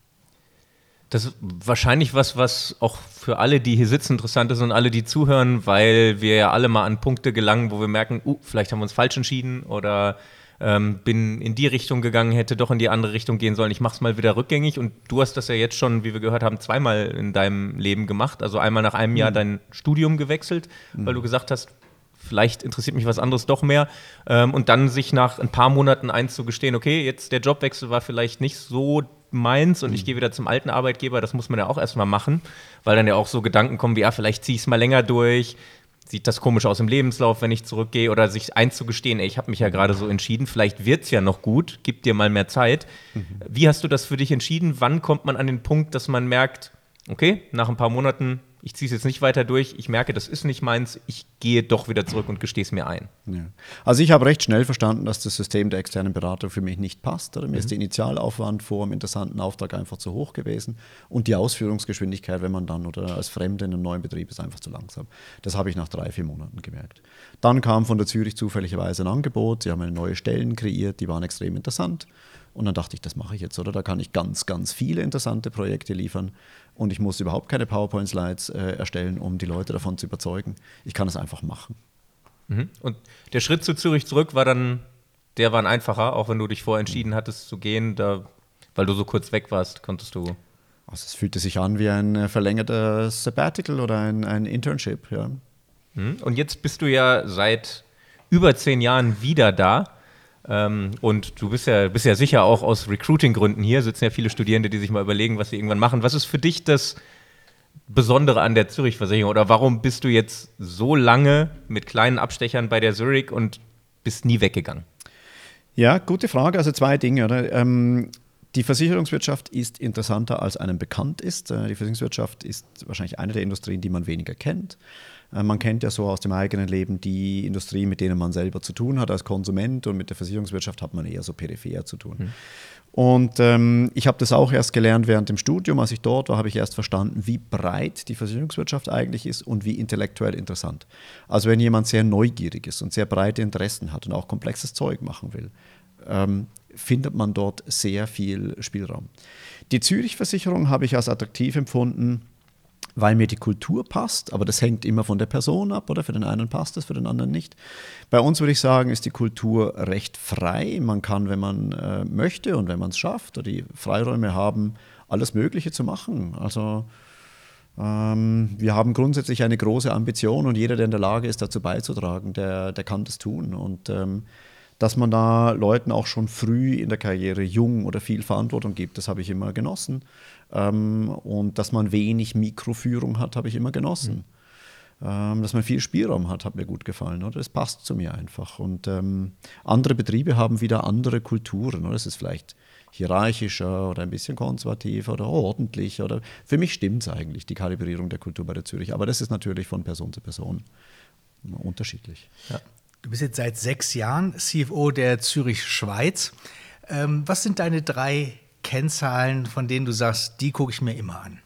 Das ist wahrscheinlich was, was auch für alle, die hier sitzen, interessant ist und alle, die zuhören, weil wir ja alle mal an Punkte gelangen, wo wir merken, uh, vielleicht haben wir uns falsch entschieden oder ähm, bin in die Richtung gegangen, hätte doch in die andere Richtung gehen sollen. Ich mache es mal wieder rückgängig und du hast das ja jetzt schon, wie wir gehört haben, zweimal in deinem Leben gemacht. Also einmal nach einem Jahr dein Studium gewechselt, mhm. weil du gesagt hast, vielleicht interessiert mich was anderes doch mehr. Ähm, und dann sich nach ein paar Monaten einzugestehen, okay, jetzt der Jobwechsel war vielleicht nicht so meins und ich gehe wieder zum alten Arbeitgeber, das muss man ja auch erstmal machen, weil dann ja auch so Gedanken kommen wie, ja, vielleicht ziehe ich es mal länger durch, sieht das komisch aus im Lebenslauf, wenn ich zurückgehe oder sich einzugestehen, ey, ich habe mich ja gerade so entschieden, vielleicht wird es ja noch gut, gib dir mal mehr Zeit. Mhm. Wie hast du das für dich entschieden? Wann kommt man an den Punkt, dass man merkt, okay, nach ein paar Monaten, ich ziehe es jetzt nicht weiter durch, ich merke, das ist nicht meins, ich gehe doch wieder zurück und gestehe es mir ein. Ja. Also ich habe recht schnell verstanden, dass das System der externen Beratung für mich nicht passt. Oder? Mir mhm. ist der Initialaufwand vor einem interessanten Auftrag einfach zu hoch gewesen und die Ausführungsgeschwindigkeit, wenn man dann oder als Fremde in einem neuen Betrieb ist, einfach zu langsam. Das habe ich nach drei, vier Monaten gemerkt. Dann kam von der Zürich zufälligerweise ein Angebot, sie haben eine neue Stellen kreiert, die waren extrem interessant. Und dann dachte ich, das mache ich jetzt, oder? Da kann ich ganz, ganz viele interessante Projekte liefern und ich muss überhaupt keine PowerPoint-Slides äh, erstellen, um die Leute davon zu überzeugen. Ich kann es einfach machen. Mhm. Und der Schritt zu Zürich zurück war dann, der war ein einfacher, auch wenn du dich vorher entschieden hattest zu gehen, da, weil du so kurz weg warst, konntest du... Also es fühlte sich an wie ein verlängerter Sabbatical oder ein, ein Internship, ja. Mhm. Und jetzt bist du ja seit über zehn Jahren wieder da. Ähm, und du bist ja, bist ja sicher auch aus Recruiting-Gründen hier, sitzen ja viele Studierende, die sich mal überlegen, was sie irgendwann machen. Was ist für dich das Besondere an der Zürich-Versicherung? Oder warum bist du jetzt so lange mit kleinen Abstechern bei der Zurich und bist nie weggegangen? Ja, gute Frage. Also zwei Dinge. Oder? Ähm, die Versicherungswirtschaft ist interessanter, als einem bekannt ist. Die Versicherungswirtschaft ist wahrscheinlich eine der Industrien, die man weniger kennt. Man kennt ja so aus dem eigenen Leben die Industrie, mit denen man selber zu tun hat als Konsument und mit der Versicherungswirtschaft hat man eher so peripher zu tun. Mhm. Und ähm, ich habe das auch erst gelernt während dem Studium. Als ich dort war, habe ich erst verstanden, wie breit die Versicherungswirtschaft eigentlich ist und wie intellektuell interessant. Also wenn jemand sehr neugierig ist und sehr breite Interessen hat und auch komplexes Zeug machen will, ähm, findet man dort sehr viel Spielraum. Die Zürich-Versicherung habe ich als attraktiv empfunden, weil mir die Kultur passt, aber das hängt immer von der Person ab, oder? Für den einen passt es, für den anderen nicht. Bei uns würde ich sagen, ist die Kultur recht frei. Man kann, wenn man äh, möchte und wenn man es schafft, oder die Freiräume haben, alles Mögliche zu machen. Also ähm, wir haben grundsätzlich eine große Ambition und jeder, der in der Lage ist, dazu beizutragen, der, der kann das tun. Und ähm, dass man da Leuten auch schon früh in der Karriere jung oder viel Verantwortung gibt, das habe ich immer genossen. Ähm, und dass man wenig Mikroführung hat, habe ich immer genossen. Mhm. Ähm, dass man viel Spielraum hat, hat mir gut gefallen. Oder? Das passt zu mir einfach. Und ähm, andere Betriebe haben wieder andere Kulturen. Oder? Es ist vielleicht hierarchischer oder ein bisschen konservativer oder ordentlich. Oder für mich stimmt es eigentlich, die Kalibrierung der Kultur bei der Zürich. Aber das ist natürlich von Person zu Person unterschiedlich. Ja. Du bist jetzt seit sechs Jahren C F O der Zürich Schweiz. Ähm, was sind deine drei Kennzahlen, von denen du sagst, die gucke ich mir immer an?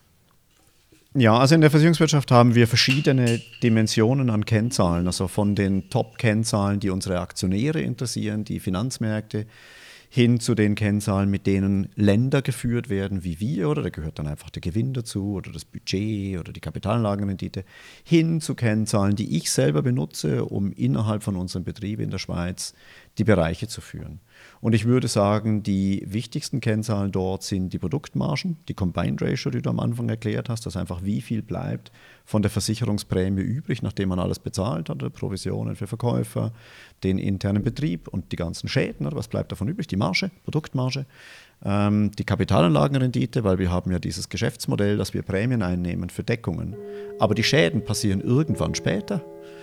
Ja, also in der Versicherungswirtschaft haben wir verschiedene Dimensionen an Kennzahlen. Also von den Top-Kennzahlen, die unsere Aktionäre interessieren, die Finanzmärkte, hin zu den Kennzahlen, mit denen Länder geführt werden, wie wir, oder da gehört dann einfach der Gewinn dazu oder das Budget oder die Kapitalanlagenrendite, hin zu Kennzahlen, die ich selber benutze, um innerhalb von unserem Betrieb in der Schweiz die Bereiche zu führen. Und ich würde sagen, die wichtigsten Kennzahlen dort sind die Produktmargen, die Combined Ratio, die du am Anfang erklärt hast, dass einfach wie viel bleibt von der Versicherungsprämie übrig, nachdem man alles bezahlt hat, Provisionen für Verkäufer, den internen Betrieb und die ganzen Schäden, oder was bleibt davon übrig? Die Marge, Produktmarge, ähm, die Kapitalanlagenrendite, weil wir haben ja dieses Geschäftsmodell, dass wir Prämien einnehmen für Deckungen, aber die Schäden passieren irgendwann später.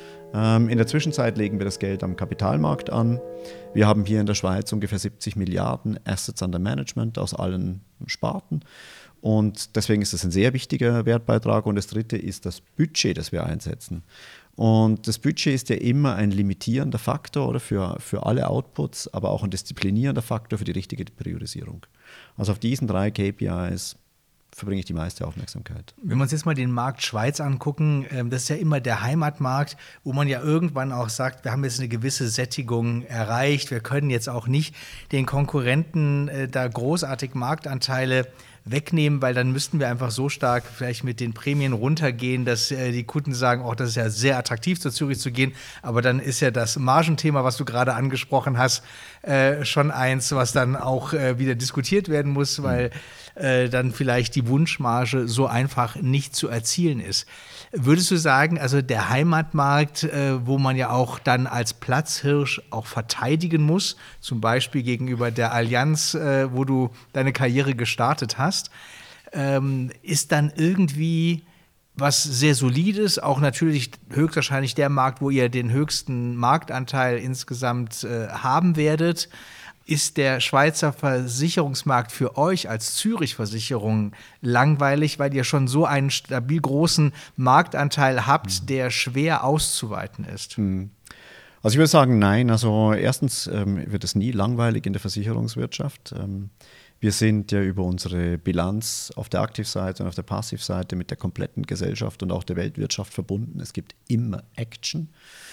In der Zwischenzeit legen wir das Geld am Kapitalmarkt an. Wir haben hier in der Schweiz ungefähr siebzig Milliarden Assets under Management aus allen Sparten. Und deswegen ist das ein sehr wichtiger Wertbeitrag. Und das dritte ist das Budget, das wir einsetzen. Und das Budget ist ja immer ein limitierender Faktor oder für, für alle Outputs, aber auch ein disziplinierender Faktor für die richtige Priorisierung. Also auf diesen drei K P Is verbringe ich die meiste Aufmerksamkeit. Wenn wir uns jetzt mal den Markt Schweiz angucken, das ist ja immer der Heimatmarkt, wo man ja irgendwann auch sagt, wir haben jetzt eine gewisse Sättigung erreicht, wir können jetzt auch nicht den Konkurrenten da großartig Marktanteile wegnehmen, weil dann müssten wir einfach so stark vielleicht mit den Prämien runtergehen, dass äh, die Kunden sagen, oh, das ist ja sehr attraktiv, zu Zürich zu gehen, aber dann ist ja das Margenthema, was du gerade angesprochen hast, äh, schon eins, was dann auch äh, wieder diskutiert werden muss, weil äh, dann vielleicht die Wunschmarge so einfach nicht zu erzielen ist. Würdest du sagen, also der Heimatmarkt, äh, wo man ja auch dann als Platzhirsch auch verteidigen muss, zum Beispiel gegenüber der Allianz, äh, wo du deine Karriere gestartet hast, ähm, ist dann irgendwie was sehr Solides, auch natürlich höchstwahrscheinlich der Markt, wo ihr den höchsten Marktanteil insgesamt äh, haben werdet. Ist der Schweizer Versicherungsmarkt für euch als Zürich-Versicherung langweilig, weil ihr schon so einen stabil großen Marktanteil habt, mhm. der schwer auszuweiten ist? Mhm. Also ich würde sagen, nein. Also erstens ähm, wird es nie langweilig in der Versicherungswirtschaft. Ähm, wir sind ja über unsere Bilanz auf der Aktivseite und auf der Passivseite mit der kompletten Gesellschaft und auch der Weltwirtschaft verbunden. Es gibt immer Action.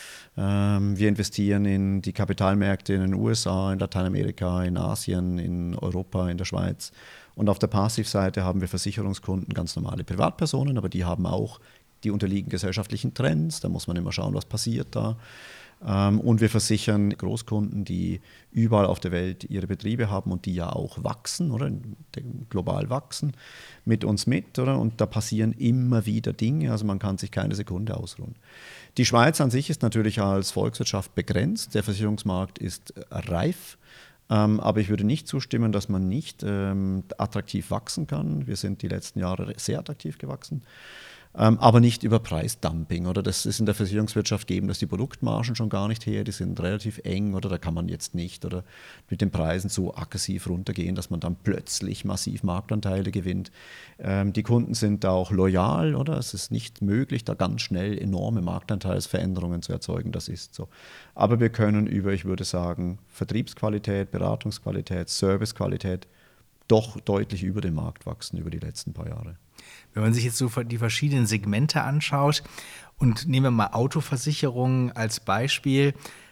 Wir investieren in die Kapitalmärkte in den U S A, in Lateinamerika, in Asien, in Europa, in der Schweiz. Und auf der Passivseite haben wir Versicherungskunden, ganz normale Privatpersonen, aber die haben auch, die unterliegen gesellschaftlichen Trends. Da muss man immer schauen, was passiert da. Und wir versichern Großkunden, die überall auf der Welt ihre Betriebe haben und die ja auch wachsen, oder global wachsen, mit uns mit, oder? Und da passieren immer wieder Dinge, also man kann sich keine Sekunde ausruhen. Die Schweiz an sich ist natürlich als Volkswirtschaft begrenzt, der Versicherungsmarkt ist reif, ähm, aber ich würde nicht zustimmen, dass man nicht ähm, attraktiv wachsen kann. Wir sind die letzten Jahre sehr attraktiv gewachsen. Ähm, aber nicht über Preisdumping, oder das ist in der Versicherungswirtschaft geben, dass die Produktmargen schon gar nicht her, die sind relativ eng, oder da kann man jetzt nicht oder mit den Preisen so aggressiv runtergehen, dass man dann plötzlich massiv Marktanteile gewinnt. Ähm, die Kunden sind da auch loyal, oder es ist nicht möglich, da ganz schnell enorme Marktanteilsveränderungen zu erzeugen, das ist so. Aber wir können über, ich würde sagen, Vertriebsqualität, Beratungsqualität, Servicequalität doch deutlich über den Markt wachsen über die letzten paar Jahre. Wenn man sich jetzt so die verschiedenen Segmente anschaut und nehmen wir mal Autoversicherungen als Beispiel,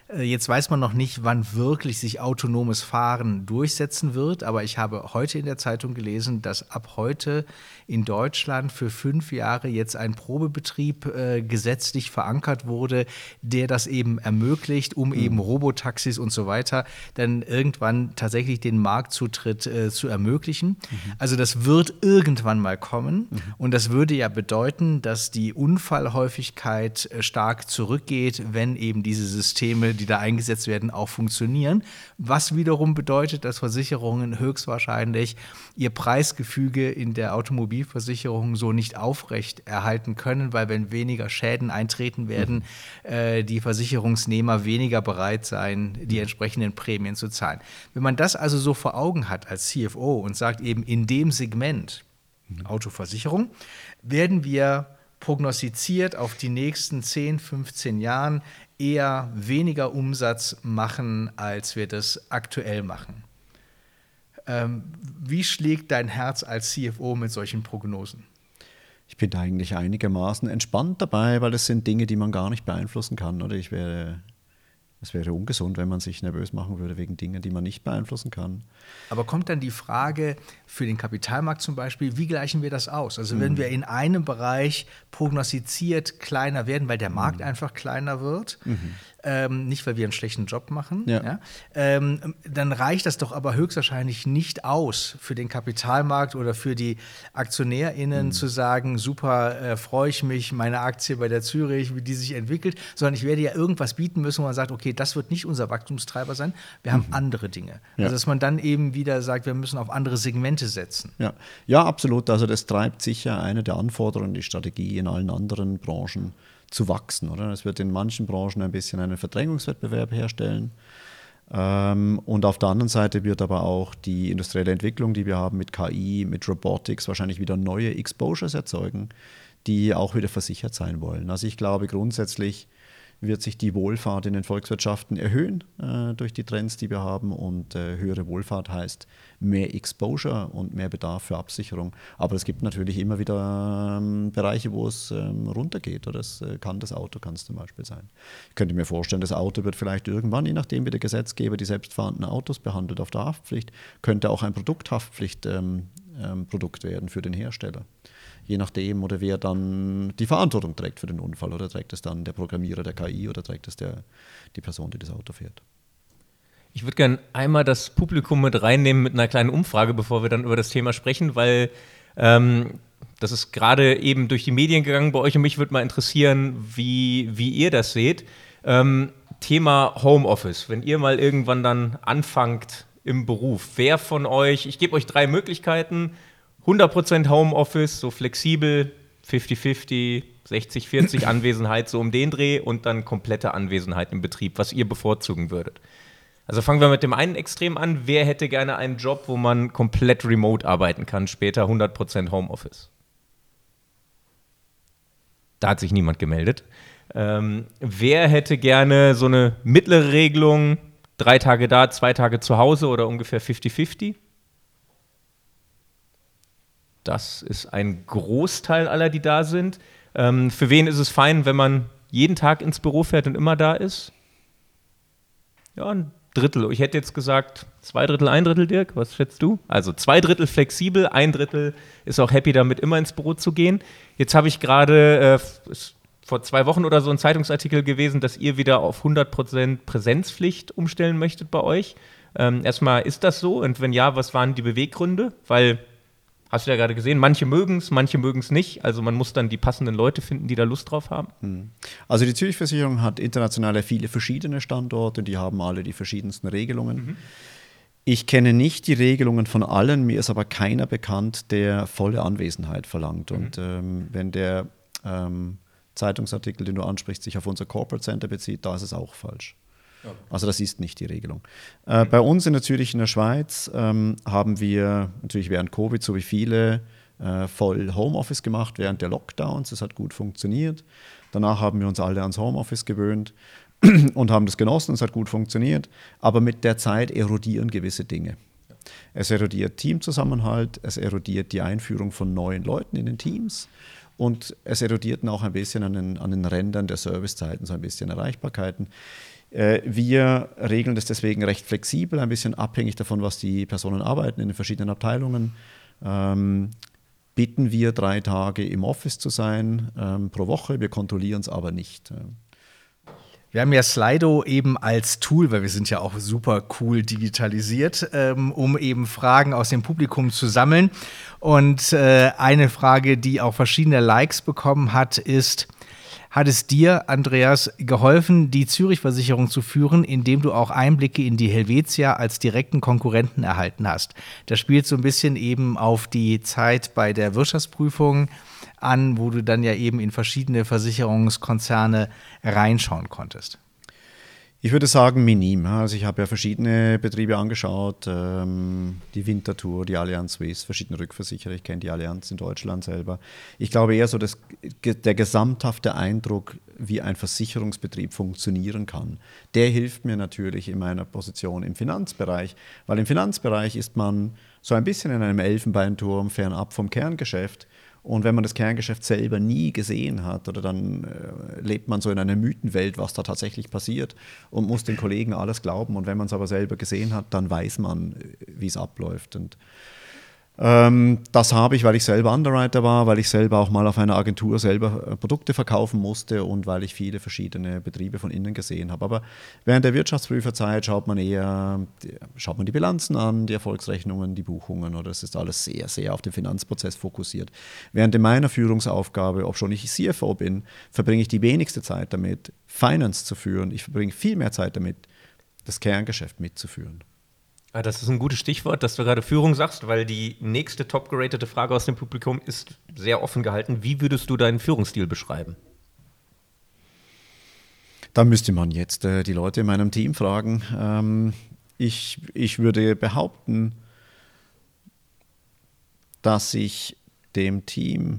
Jetzt weiß man noch nicht, wann wirklich sich autonomes Fahren durchsetzen wird, aber ich habe heute in der Zeitung gelesen, dass ab heute in Deutschland für fünf Jahre jetzt ein Probebetrieb äh, gesetzlich verankert wurde, der das eben ermöglicht, um mhm. eben Robotaxis und so weiter dann irgendwann tatsächlich den Marktzutritt äh, zu ermöglichen. Mhm. Also das wird irgendwann mal kommen mhm. und das würde ja bedeuten, dass die Unfallhäufigkeit äh, stark zurückgeht, wenn eben diese Systeme, die da eingesetzt werden, auch funktionieren. Was wiederum bedeutet, dass Versicherungen höchstwahrscheinlich ihr Preisgefüge in der Automobilversicherung so nicht aufrecht erhalten können, weil wenn weniger Schäden eintreten werden, mhm. äh, die Versicherungsnehmer weniger bereit sein, die entsprechenden Prämien zu zahlen. Wenn man das also so vor Augen hat als C F O und sagt eben in dem Segment mhm. Autoversicherung, werden wir prognostiziert auf die nächsten zehn, fünfzehn Jahren eher weniger Umsatz machen, als wir das aktuell machen. Ähm, wie schlägt dein Herz als C F O mit solchen Prognosen? Ich bin da eigentlich einigermaßen entspannt dabei, weil das sind Dinge, die man gar nicht beeinflussen kann. Oder ich wäre, es wäre ungesund, wenn man sich nervös machen würde wegen Dingen, die man nicht beeinflussen kann. Aber kommt dann die Frage für den Kapitalmarkt zum Beispiel, wie gleichen wir das aus? Also wenn wir in einem Bereich prognostiziert kleiner werden, weil der Markt mhm. einfach kleiner wird, mhm. ähm, nicht weil wir einen schlechten Job machen, ja. Ja, ähm, dann reicht das doch aber höchstwahrscheinlich nicht aus für den Kapitalmarkt oder für die AktionärInnen mhm. zu sagen, super, äh, freue ich mich, meine Aktie bei der Zürich, wie die sich entwickelt, sondern ich werde ja irgendwas bieten müssen, wo man sagt, okay, das wird nicht unser Wachstumstreiber sein, wir haben mhm. andere Dinge. Ja. Also dass man dann eben wieder sagt, wir müssen auf andere Segmente setzen. Ja. ja, absolut. Also das treibt sicher eine der Anforderungen, die Strategie in allen anderen Branchen zu wachsen. Oder? Es wird in manchen Branchen ein bisschen einen Verdrängungswettbewerb herstellen. Ähm, und auf der anderen Seite wird aber auch die industrielle Entwicklung, die wir haben mit K I, mit Robotics, wahrscheinlich wieder neue Exposures erzeugen, die auch wieder versichert sein wollen. Also ich glaube, grundsätzlich wird sich die Wohlfahrt in den Volkswirtschaften erhöhen äh, durch die Trends, die wir haben. Und äh, höhere Wohlfahrt heißt mehr Exposure und mehr Bedarf für Absicherung. Aber es gibt natürlich immer wieder ähm, Bereiche, wo es ähm, runtergeht. Oder das äh, kann das Auto, kann es zum Beispiel sein. Ich könnte mir vorstellen, das Auto wird vielleicht irgendwann, je nachdem wie der Gesetzgeber die selbstfahrenden Autos behandelt auf der Haftpflicht, könnte auch ein Produkthaftpflicht ähm, ähm, Produkt werden für den Hersteller. Je nachdem, oder wer dann die Verantwortung trägt für den Unfall. Oder trägt es dann der Programmierer der K I oder trägt es der, die Person, die das Auto fährt. Ich würde gerne einmal das Publikum mit reinnehmen mit einer kleinen Umfrage, bevor wir dann über das Thema sprechen, weil ähm, das ist gerade eben durch die Medien gegangen bei euch und mich würde mal interessieren, wie, wie ihr das seht. Ähm, Thema Homeoffice, wenn ihr mal irgendwann dann anfangt im Beruf, wer von euch, ich gebe euch drei Möglichkeiten, hundert Prozent Homeoffice, so flexibel, fünfzig fünfzig, sechzig vierzig Anwesenheit, so um den Dreh und dann komplette Anwesenheit im Betrieb, was ihr bevorzugen würdet. Also fangen wir mit dem einen Extrem an. Wer hätte gerne einen Job, wo man komplett remote arbeiten kann, später hundert Prozent Homeoffice? Da hat sich niemand gemeldet. Ähm, wer hätte gerne so eine mittlere Regelung, drei Tage da, zwei Tage zu Hause oder ungefähr fünfzig fünfzig? Das ist ein Großteil aller, die da sind. Ähm, für wen ist es fein, wenn man jeden Tag ins Büro fährt und immer da ist? Ja, ein Drittel. Ich hätte jetzt gesagt, zwei Drittel, ein Drittel, Dirk. Was schätzt du? Also zwei Drittel flexibel, ein Drittel ist auch happy damit, immer ins Büro zu gehen. Jetzt habe ich gerade, äh, ist vor zwei Wochen oder so ein Zeitungsartikel gewesen, dass ihr wieder auf hundert Prozent Präsenzpflicht umstellen möchtet bei euch. Ähm, erstmal, ist das so? Und wenn ja, was waren die Beweggründe? Weil hast du ja gerade gesehen, manche mögen es, manche mögen es nicht. Also man muss dann die passenden Leute finden, die da Lust drauf haben. Also die Zürich-Versicherung hat international viele verschiedene Standorte, die haben alle die verschiedensten Regelungen. Mhm. Ich kenne nicht die Regelungen von allen, mir ist aber keiner bekannt, der volle Anwesenheit verlangt. Mhm. Und ähm, wenn der ähm, Zeitungsartikel, den du ansprichst, sich auf unser Corporate Center bezieht, da ist es auch falsch. Also das ist nicht die Regelung. Äh, bei uns in der Zürich in der Schweiz ähm, haben wir natürlich während Covid, so wie viele, äh, voll Homeoffice gemacht während der Lockdowns. Das hat gut funktioniert. Danach haben wir uns alle ans Homeoffice gewöhnt und haben das genossen. Es hat gut funktioniert. Aber mit der Zeit erodieren gewisse Dinge. Es erodiert Teamzusammenhalt, es erodiert die Einführung von neuen Leuten in den Teams. Und es erodiert auch ein bisschen an den, an den Rändern der Servicezeiten, so ein bisschen Erreichbarkeiten. Äh, wir regeln das deswegen recht flexibel, ein bisschen abhängig davon, was die Personen arbeiten in den verschiedenen Abteilungen. Ähm, bitten wir drei Tage im Office zu sein ähm, pro Woche, wir kontrollieren es aber nicht. Wir haben ja Slido eben als Tool, weil wir sind ja auch super cool digitalisiert, ähm, um eben Fragen aus dem Publikum zu sammeln. Und äh, eine Frage, die auch verschiedene Likes bekommen hat, ist: Hat es dir, Andreas, geholfen, die Zürich-Versicherung zu führen, indem du auch Einblicke in die Helvetia als direkten Konkurrenten erhalten hast? Das spielt so ein bisschen eben auf die Zeit bei der Wirtschaftsprüfung an, wo du dann ja eben in verschiedene Versicherungskonzerne reinschauen konntest. Ich würde sagen minim. Also ich habe ja verschiedene Betriebe angeschaut, ähm, die Winterthur, die Allianz Suisse, verschiedene Rückversicherer. Ich kenne die Allianz in Deutschland selber. Ich glaube eher so, dass der gesamthafte Eindruck, wie ein Versicherungsbetrieb funktionieren kann, der hilft mir natürlich in meiner Position im Finanzbereich, weil im Finanzbereich ist man so ein bisschen in einem Elfenbeinturm fernab vom Kerngeschäft. Und wenn man das Kerngeschäft selber nie gesehen hat, oder dann äh, lebt man so in einer Mythenwelt, was da tatsächlich passiert, und muss den Kollegen alles glauben. Und wenn man es aber selber gesehen hat, dann weiß man, wie es abläuft. Und ähm, das habe ich, weil ich selber Underwriter war, weil ich selber auch mal auf einer Agentur selber äh, Produkte verkaufen musste und weil ich viele verschiedene Betriebe von innen gesehen habe. Aber während der Wirtschaftsprüferzeit schaut man eher, schaut man die Bilanzen an, die Erfolgsrechnungen, die Buchungen, oder es ist alles sehr, sehr auf den Finanzprozess fokussiert. Während in meiner Führungsaufgabe, ob schon ich C F O bin, verbringe ich die wenigste Zeit damit, Finance zu führen. Ich verbringe viel mehr Zeit damit, das Kerngeschäft mitzuführen. Ah, das ist ein gutes Stichwort, dass du gerade Führung sagst, weil die nächste top-geratete Frage aus dem Publikum ist sehr offen gehalten. Wie würdest du deinen Führungsstil beschreiben? Da müsste man jetzt äh, die Leute in meinem Team fragen. Ähm, ich, ich würde behaupten, dass ich dem Team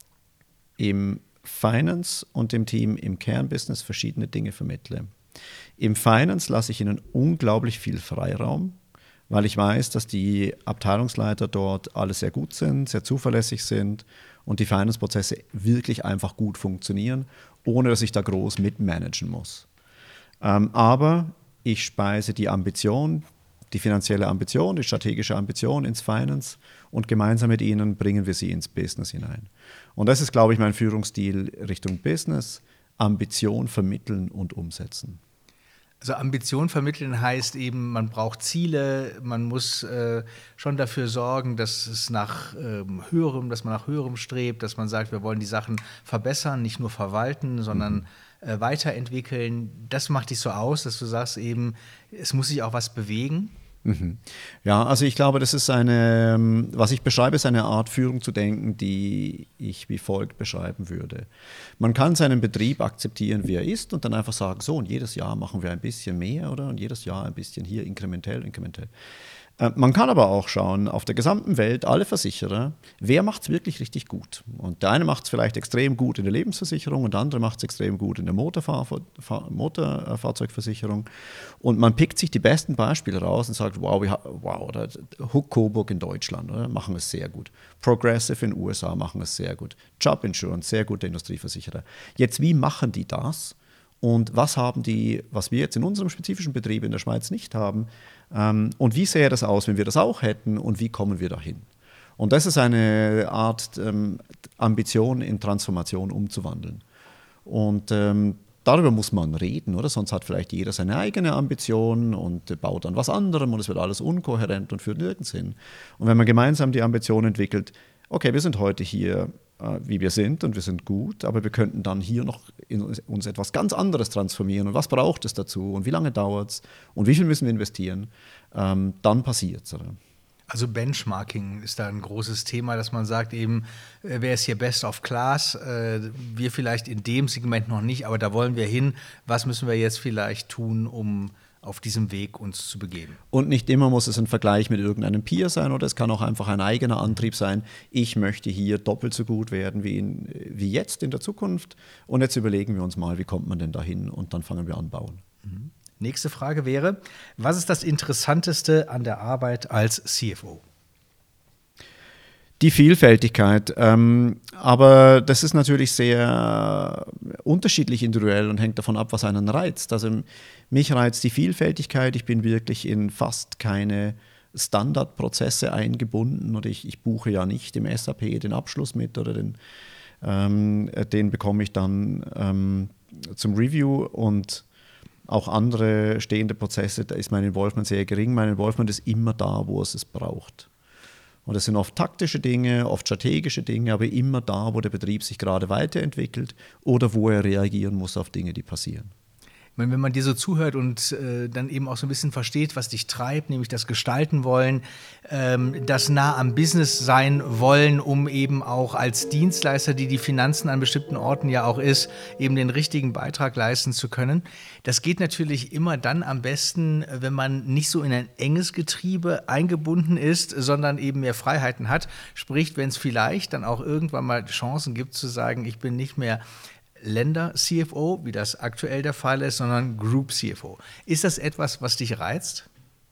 im Finance und dem Team im Kernbusiness verschiedene Dinge vermittle. Im Finance lasse ich ihnen unglaublich viel Freiraum, weil ich weiß, dass die Abteilungsleiter dort alle sehr gut sind, sehr zuverlässig sind und die Finance-Prozesse wirklich einfach gut funktionieren, ohne dass ich da groß mitmanagen muss. Ähm, aber ich speise die Ambition, die finanzielle Ambition, die strategische Ambition ins Finance und gemeinsam mit ihnen bringen wir sie ins Business hinein. Und das ist, glaube ich, mein Führungsstil Richtung Business: Ambition vermitteln und umsetzen. Also Ambition vermitteln heißt eben, man braucht Ziele, man muss äh, schon dafür sorgen, dass es nach ähm, höherem, dass man nach höherem strebt, dass man sagt, wir wollen die Sachen verbessern, nicht nur verwalten, sondern mhm. äh, weiterentwickeln. Das macht dich so aus, dass du sagst eben, es muss sich auch was bewegen. Mhm. Ja, also ich glaube, das ist eine, was ich beschreibe, ist eine Art Führung zu denken, die ich wie folgt beschreiben würde. Man kann seinen Betrieb akzeptieren, wie er ist, und dann einfach sagen, so, und jedes Jahr machen wir ein bisschen mehr, oder? Und jedes Jahr ein bisschen hier inkrementell, inkrementell. Man kann aber auch schauen, auf der gesamten Welt, alle Versicherer, wer macht es wirklich richtig gut? Und der eine macht es vielleicht extrem gut in der Lebensversicherung und der andere macht es extrem gut in der Motorfahr- Motorfahrzeugversicherung. Und man pickt sich die besten Beispiele raus und sagt, wow, wow, oder Huck Coburg in Deutschland, oder, machen es sehr gut. Progressive in den U S A machen es sehr gut. Chubb Insurance, sehr guter Industrieversicherer. Jetzt, wie machen die das? Und was haben die, was wir jetzt in unserem spezifischen Betrieb in der Schweiz nicht haben? Ähm, und wie sähe das aus, wenn wir das auch hätten? Und wie kommen wir dahin? Und das ist eine Art ähm, Ambition in Transformation umzuwandeln. Und ähm, darüber muss man reden, oder? Sonst hat vielleicht jeder seine eigene Ambition und baut an was anderem und es wird alles unkohärent und führt nirgends hin. Und wenn man gemeinsam die Ambition entwickelt, okay, wir sind heute hier, wie wir sind, und wir sind gut, aber wir könnten dann hier noch in uns etwas ganz anderes transformieren. Und was braucht es dazu? Und wie lange dauert es? Und wie viel müssen wir investieren? Ähm, dann passiert es. Also Benchmarking ist da ein großes Thema, dass man sagt eben, äh, wer ist hier best of class? Äh, wir vielleicht in dem Segment noch nicht, aber da wollen wir hin. Was müssen wir jetzt vielleicht tun, um auf diesem Weg uns zu begeben? Und nicht immer muss es ein Vergleich mit irgendeinem Peer sein, oder es kann auch einfach ein eigener Antrieb sein. Ich möchte hier doppelt so gut werden wie, in, wie jetzt in der Zukunft. Und jetzt überlegen wir uns mal, wie kommt man denn dahin? Und dann fangen wir an bauen. Mhm. Nächste Frage wäre, was ist das Interessanteste an der Arbeit als C F O? Die Vielfältigkeit, ähm, aber das ist natürlich sehr unterschiedlich individuell und hängt davon ab, was einen reizt. Also mich reizt die Vielfältigkeit, ich bin wirklich in fast keine Standardprozesse eingebunden oder ich, ich buche ja nicht im S A P den Abschluss mit oder den, ähm, den bekomme ich dann ähm, zum Review und auch andere stehende Prozesse, da ist mein Involvement sehr gering. Mein Involvement ist immer da, wo es es braucht. Und das sind oft taktische Dinge, oft strategische Dinge, aber immer da, wo der Betrieb sich gerade weiterentwickelt oder wo er reagieren muss auf Dinge, die passieren. Ich meine, wenn man dir so zuhört und äh, dann eben auch so ein bisschen versteht, was dich treibt, nämlich das Gestalten wollen, ähm, das nah am Business sein wollen, um eben auch als Dienstleister, die die Finanzen an bestimmten Orten ja auch ist, eben den richtigen Beitrag leisten zu können. Das geht natürlich immer dann am besten, wenn man nicht so in ein enges Getriebe eingebunden ist, sondern eben mehr Freiheiten hat. Sprich, wenn es vielleicht dann auch irgendwann mal Chancen gibt zu sagen, ich bin nicht mehr Länder-C F O, wie das aktuell der Fall ist, sondern Group-C F O. Ist das etwas, was dich reizt?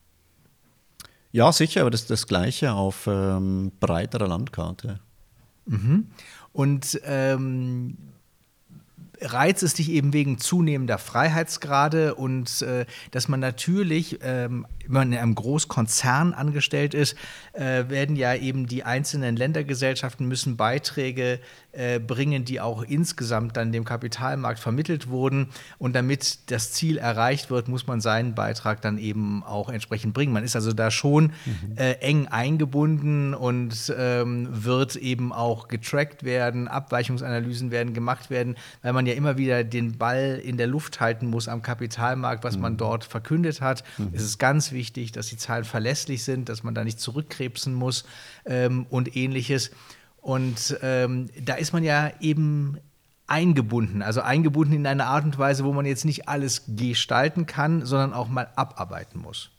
Ja, sicher, aber das ist das Gleiche auf ähm, breiterer Landkarte. Mhm. Und ähm, reizt es dich eben wegen zunehmender Freiheitsgrade und äh, dass man natürlich, ähm, wenn man in einem Großkonzern angestellt ist, äh, werden ja eben die einzelnen Ländergesellschaften müssen Beiträge äh, bringen, die auch insgesamt dann dem Kapitalmarkt vermittelt wurden. Und damit das Ziel erreicht wird, muss man seinen Beitrag dann eben auch entsprechend bringen. Man ist also da schon mhm. äh, eng eingebunden und ähm, wird eben auch getrackt werden, Abweichungsanalysen werden gemacht werden, weil man ja immer wieder den Ball in der Luft halten muss am Kapitalmarkt, was mhm. man dort verkündet hat. Mhm. Es ist ganz wichtig, dass die Zahlen verlässlich sind, dass man da nicht zurückkrebsen muss ähm, und Ähnliches. Und ähm, da ist man ja eben eingebunden, also eingebunden in eine Art und Weise, wo man jetzt nicht alles gestalten kann, sondern auch mal abarbeiten muss.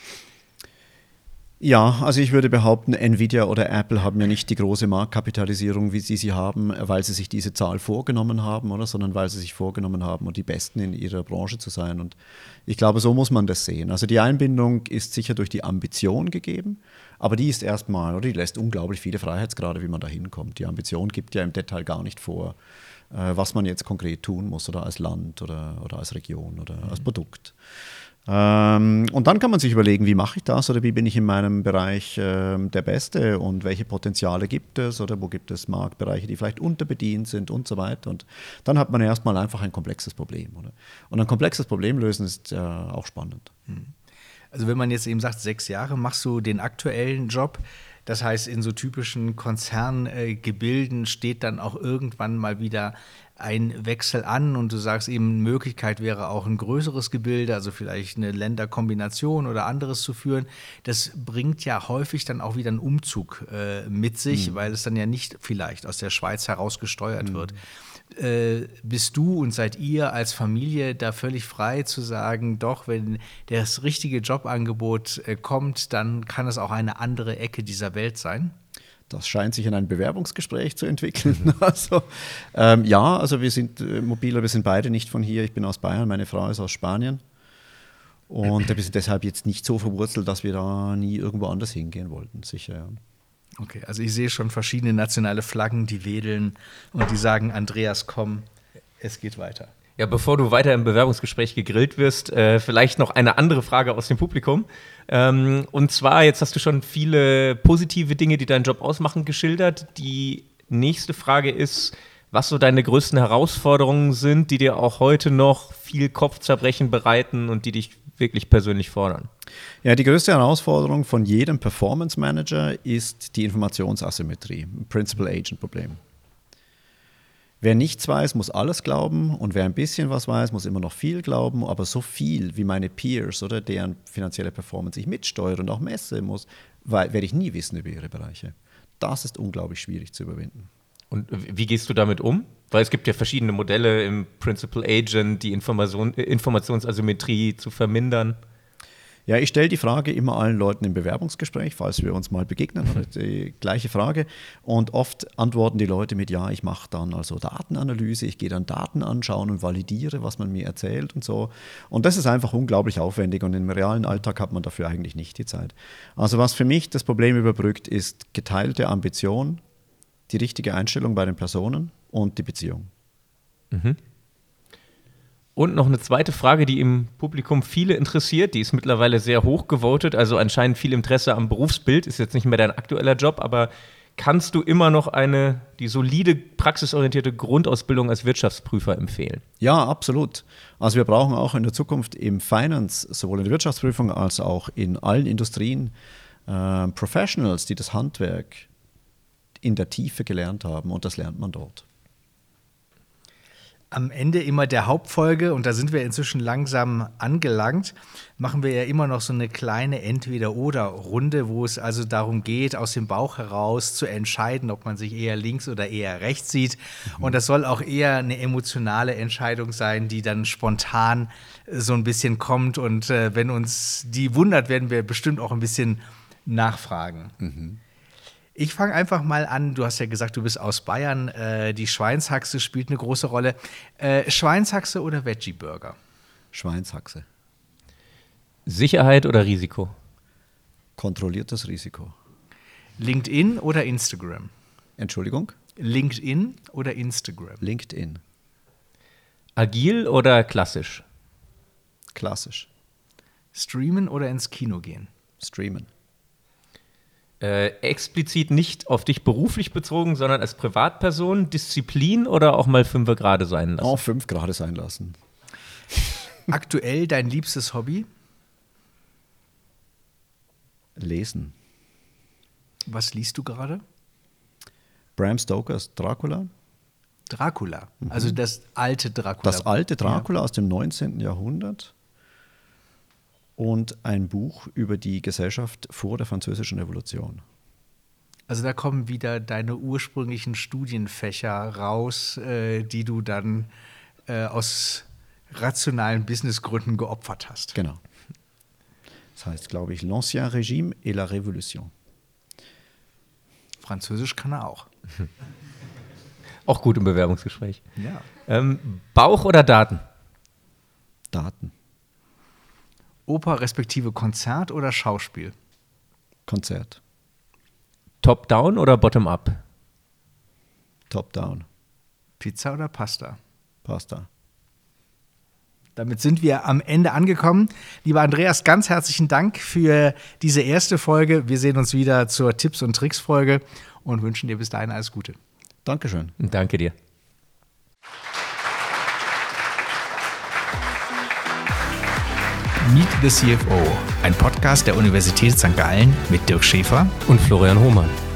Ja, also ich würde behaupten, Nvidia oder Apple haben ja nicht die große Marktkapitalisierung, wie sie sie haben, weil sie sich diese Zahl vorgenommen haben, oder, sondern weil sie sich vorgenommen haben, und die Besten in ihrer Branche zu sein. Und ich glaube, so muss man das sehen. Also die Einbindung ist sicher durch die Ambition gegeben, aber die ist erstmal, oder die lässt unglaublich viele Freiheitsgrade, wie man da hinkommt. Die Ambition gibt ja im Detail gar nicht vor, äh, was man jetzt konkret tun muss, oder als Land oder, oder als Region oder mhm. als Produkt. Ähm, und dann kann man sich überlegen, wie mache ich das oder wie bin ich in meinem Bereich ähm, der Beste und welche Potenziale gibt es oder wo gibt es Marktbereiche, die vielleicht unterbedient sind und so weiter. Und dann hat man erstmal einfach ein komplexes Problem. Oder? Und ein komplexes Problem lösen ist äh, auch spannend. Also wenn man jetzt eben sagt, sechs Jahre machst du den aktuellen Job, das heißt, in so typischen Konzerngebilden steht dann auch irgendwann mal wieder ein Wechsel an und du sagst eben, Möglichkeit wäre auch ein größeres Gebilde, also vielleicht eine Länderkombination oder anderes zu führen. Das bringt ja häufig dann auch wieder einen Umzug äh, mit sich, mhm. weil es dann ja nicht vielleicht aus der Schweiz heraus gesteuert mhm. wird. Äh, bist du und seid ihr als Familie da völlig frei zu sagen, doch, wenn das richtige Jobangebot äh, kommt, dann kann es auch eine andere Ecke dieser Welt sein? Das scheint sich in ein Bewerbungsgespräch zu entwickeln. Mhm. Also, ähm, ja, also wir sind äh, mobiler, wir sind beide nicht von hier. Ich bin aus Bayern, meine Frau ist aus Spanien. Und wir sind deshalb jetzt nicht so verwurzelt, dass wir da nie irgendwo anders hingehen wollten, sicher, ja. Okay, also ich sehe schon verschiedene nationale Flaggen, die wedeln und die sagen, Andreas, komm, es geht weiter. Ja, bevor du weiter im Bewerbungsgespräch gegrillt wirst, äh, vielleicht noch eine andere Frage aus dem Publikum. Ähm, und zwar, jetzt hast du schon viele positive Dinge, die deinen Job ausmachen, geschildert. Die nächste Frage ist, was so deine größten Herausforderungen sind, die dir auch heute noch viel Kopfzerbrechen bereiten und die dich wirklich persönlich fordern. Ja, die größte Herausforderung von jedem Performance Manager ist die Informationsasymmetrie, Principal-Agent-Problem. Wer nichts weiß, muss alles glauben und wer ein bisschen was weiß, muss immer noch viel glauben, aber so viel wie meine Peers oder deren finanzielle Performance ich mitsteuere und auch messe muss, weil, werde ich nie wissen über ihre Bereiche. Das ist unglaublich schwierig zu überwinden. Und wie gehst du damit um? Weil es gibt ja verschiedene Modelle im Principal Agent, die Information, Informationsasymmetrie zu vermindern. Ja, ich stelle die Frage immer allen Leuten im Bewerbungsgespräch, falls wir uns mal begegnen, die gleiche Frage. Und oft antworten die Leute mit, ja, ich mache dann also Datenanalyse, ich gehe dann Daten anschauen und validiere, was man mir erzählt und so. Und das ist einfach unglaublich aufwendig und im realen Alltag hat man dafür eigentlich nicht die Zeit. Also was für mich das Problem überbrückt, ist geteilte Ambition, die richtige Einstellung bei den Personen und die Beziehung. Mhm. Und noch eine zweite Frage, die im Publikum viele interessiert, die ist mittlerweile sehr hoch gewotet, also anscheinend viel Interesse am Berufsbild, ist jetzt nicht mehr dein aktueller Job, aber kannst du immer noch eine, die solide, praxisorientierte Grundausbildung als Wirtschaftsprüfer empfehlen? Ja, absolut. Also wir brauchen auch in der Zukunft im Finance, sowohl in der Wirtschaftsprüfung als auch in allen Industrien, äh, Professionals, die das Handwerk in der Tiefe gelernt haben und das lernt man dort. Am Ende immer der Hauptfolge, und da sind wir inzwischen langsam angelangt, machen wir ja immer noch so eine kleine Entweder-oder-Runde, wo es also darum geht, aus dem Bauch heraus zu entscheiden, ob man sich eher links oder eher rechts sieht. Mhm. Und das soll auch eher eine emotionale Entscheidung sein, die dann spontan so ein bisschen kommt. Und äh, wenn uns die wundert, werden wir bestimmt auch ein bisschen nachfragen. Mhm. Ich fange einfach mal an, du hast ja gesagt, du bist aus Bayern, äh, die Schweinshaxe spielt eine große Rolle. Äh, Schweinshaxe oder Veggie-Burger? Schweinshaxe. Sicherheit oder Risiko? Kontrolliertes Risiko. LinkedIn oder Instagram? Entschuldigung? LinkedIn oder Instagram? LinkedIn. Agil oder klassisch? Klassisch. Streamen oder ins Kino gehen? Streamen. Äh, explizit nicht auf dich beruflich bezogen, sondern als Privatperson, Disziplin oder auch mal fünf gerade sein lassen? Auch fünf gerade sein lassen. Aktuell dein liebstes Hobby? Lesen. Was liest du gerade? Bram Stokers Dracula. Dracula, mhm. Also das alte Dracula. Das alte Dracula ja. aus dem neunzehnten Jahrhundert. Und ein Buch über die Gesellschaft vor der Französischen Revolution. Also da kommen wieder deine ursprünglichen Studienfächer raus, äh, die du dann äh, aus rationalen Businessgründen geopfert hast. Genau. Das heißt, glaube ich, L'Ancien Régime et la Révolution. Französisch kann er auch. Auch gut im Bewerbungsgespräch. Ja. Ähm, Bauch oder Daten? Daten. Oper respektive Konzert oder Schauspiel? Konzert. Top-down oder Bottom-up? Top-down. Pizza oder Pasta? Pasta. Damit sind wir am Ende angekommen. Lieber Andreas, ganz herzlichen Dank für diese erste Folge. Wir sehen uns wieder zur Tipps- und Tricks-Folge und wünschen dir bis dahin alles Gute. Dankeschön. Danke dir. Meet the C F O, ein Podcast der Universität Sankt Gallen mit Dirk Schäfer und Florian Hohmann.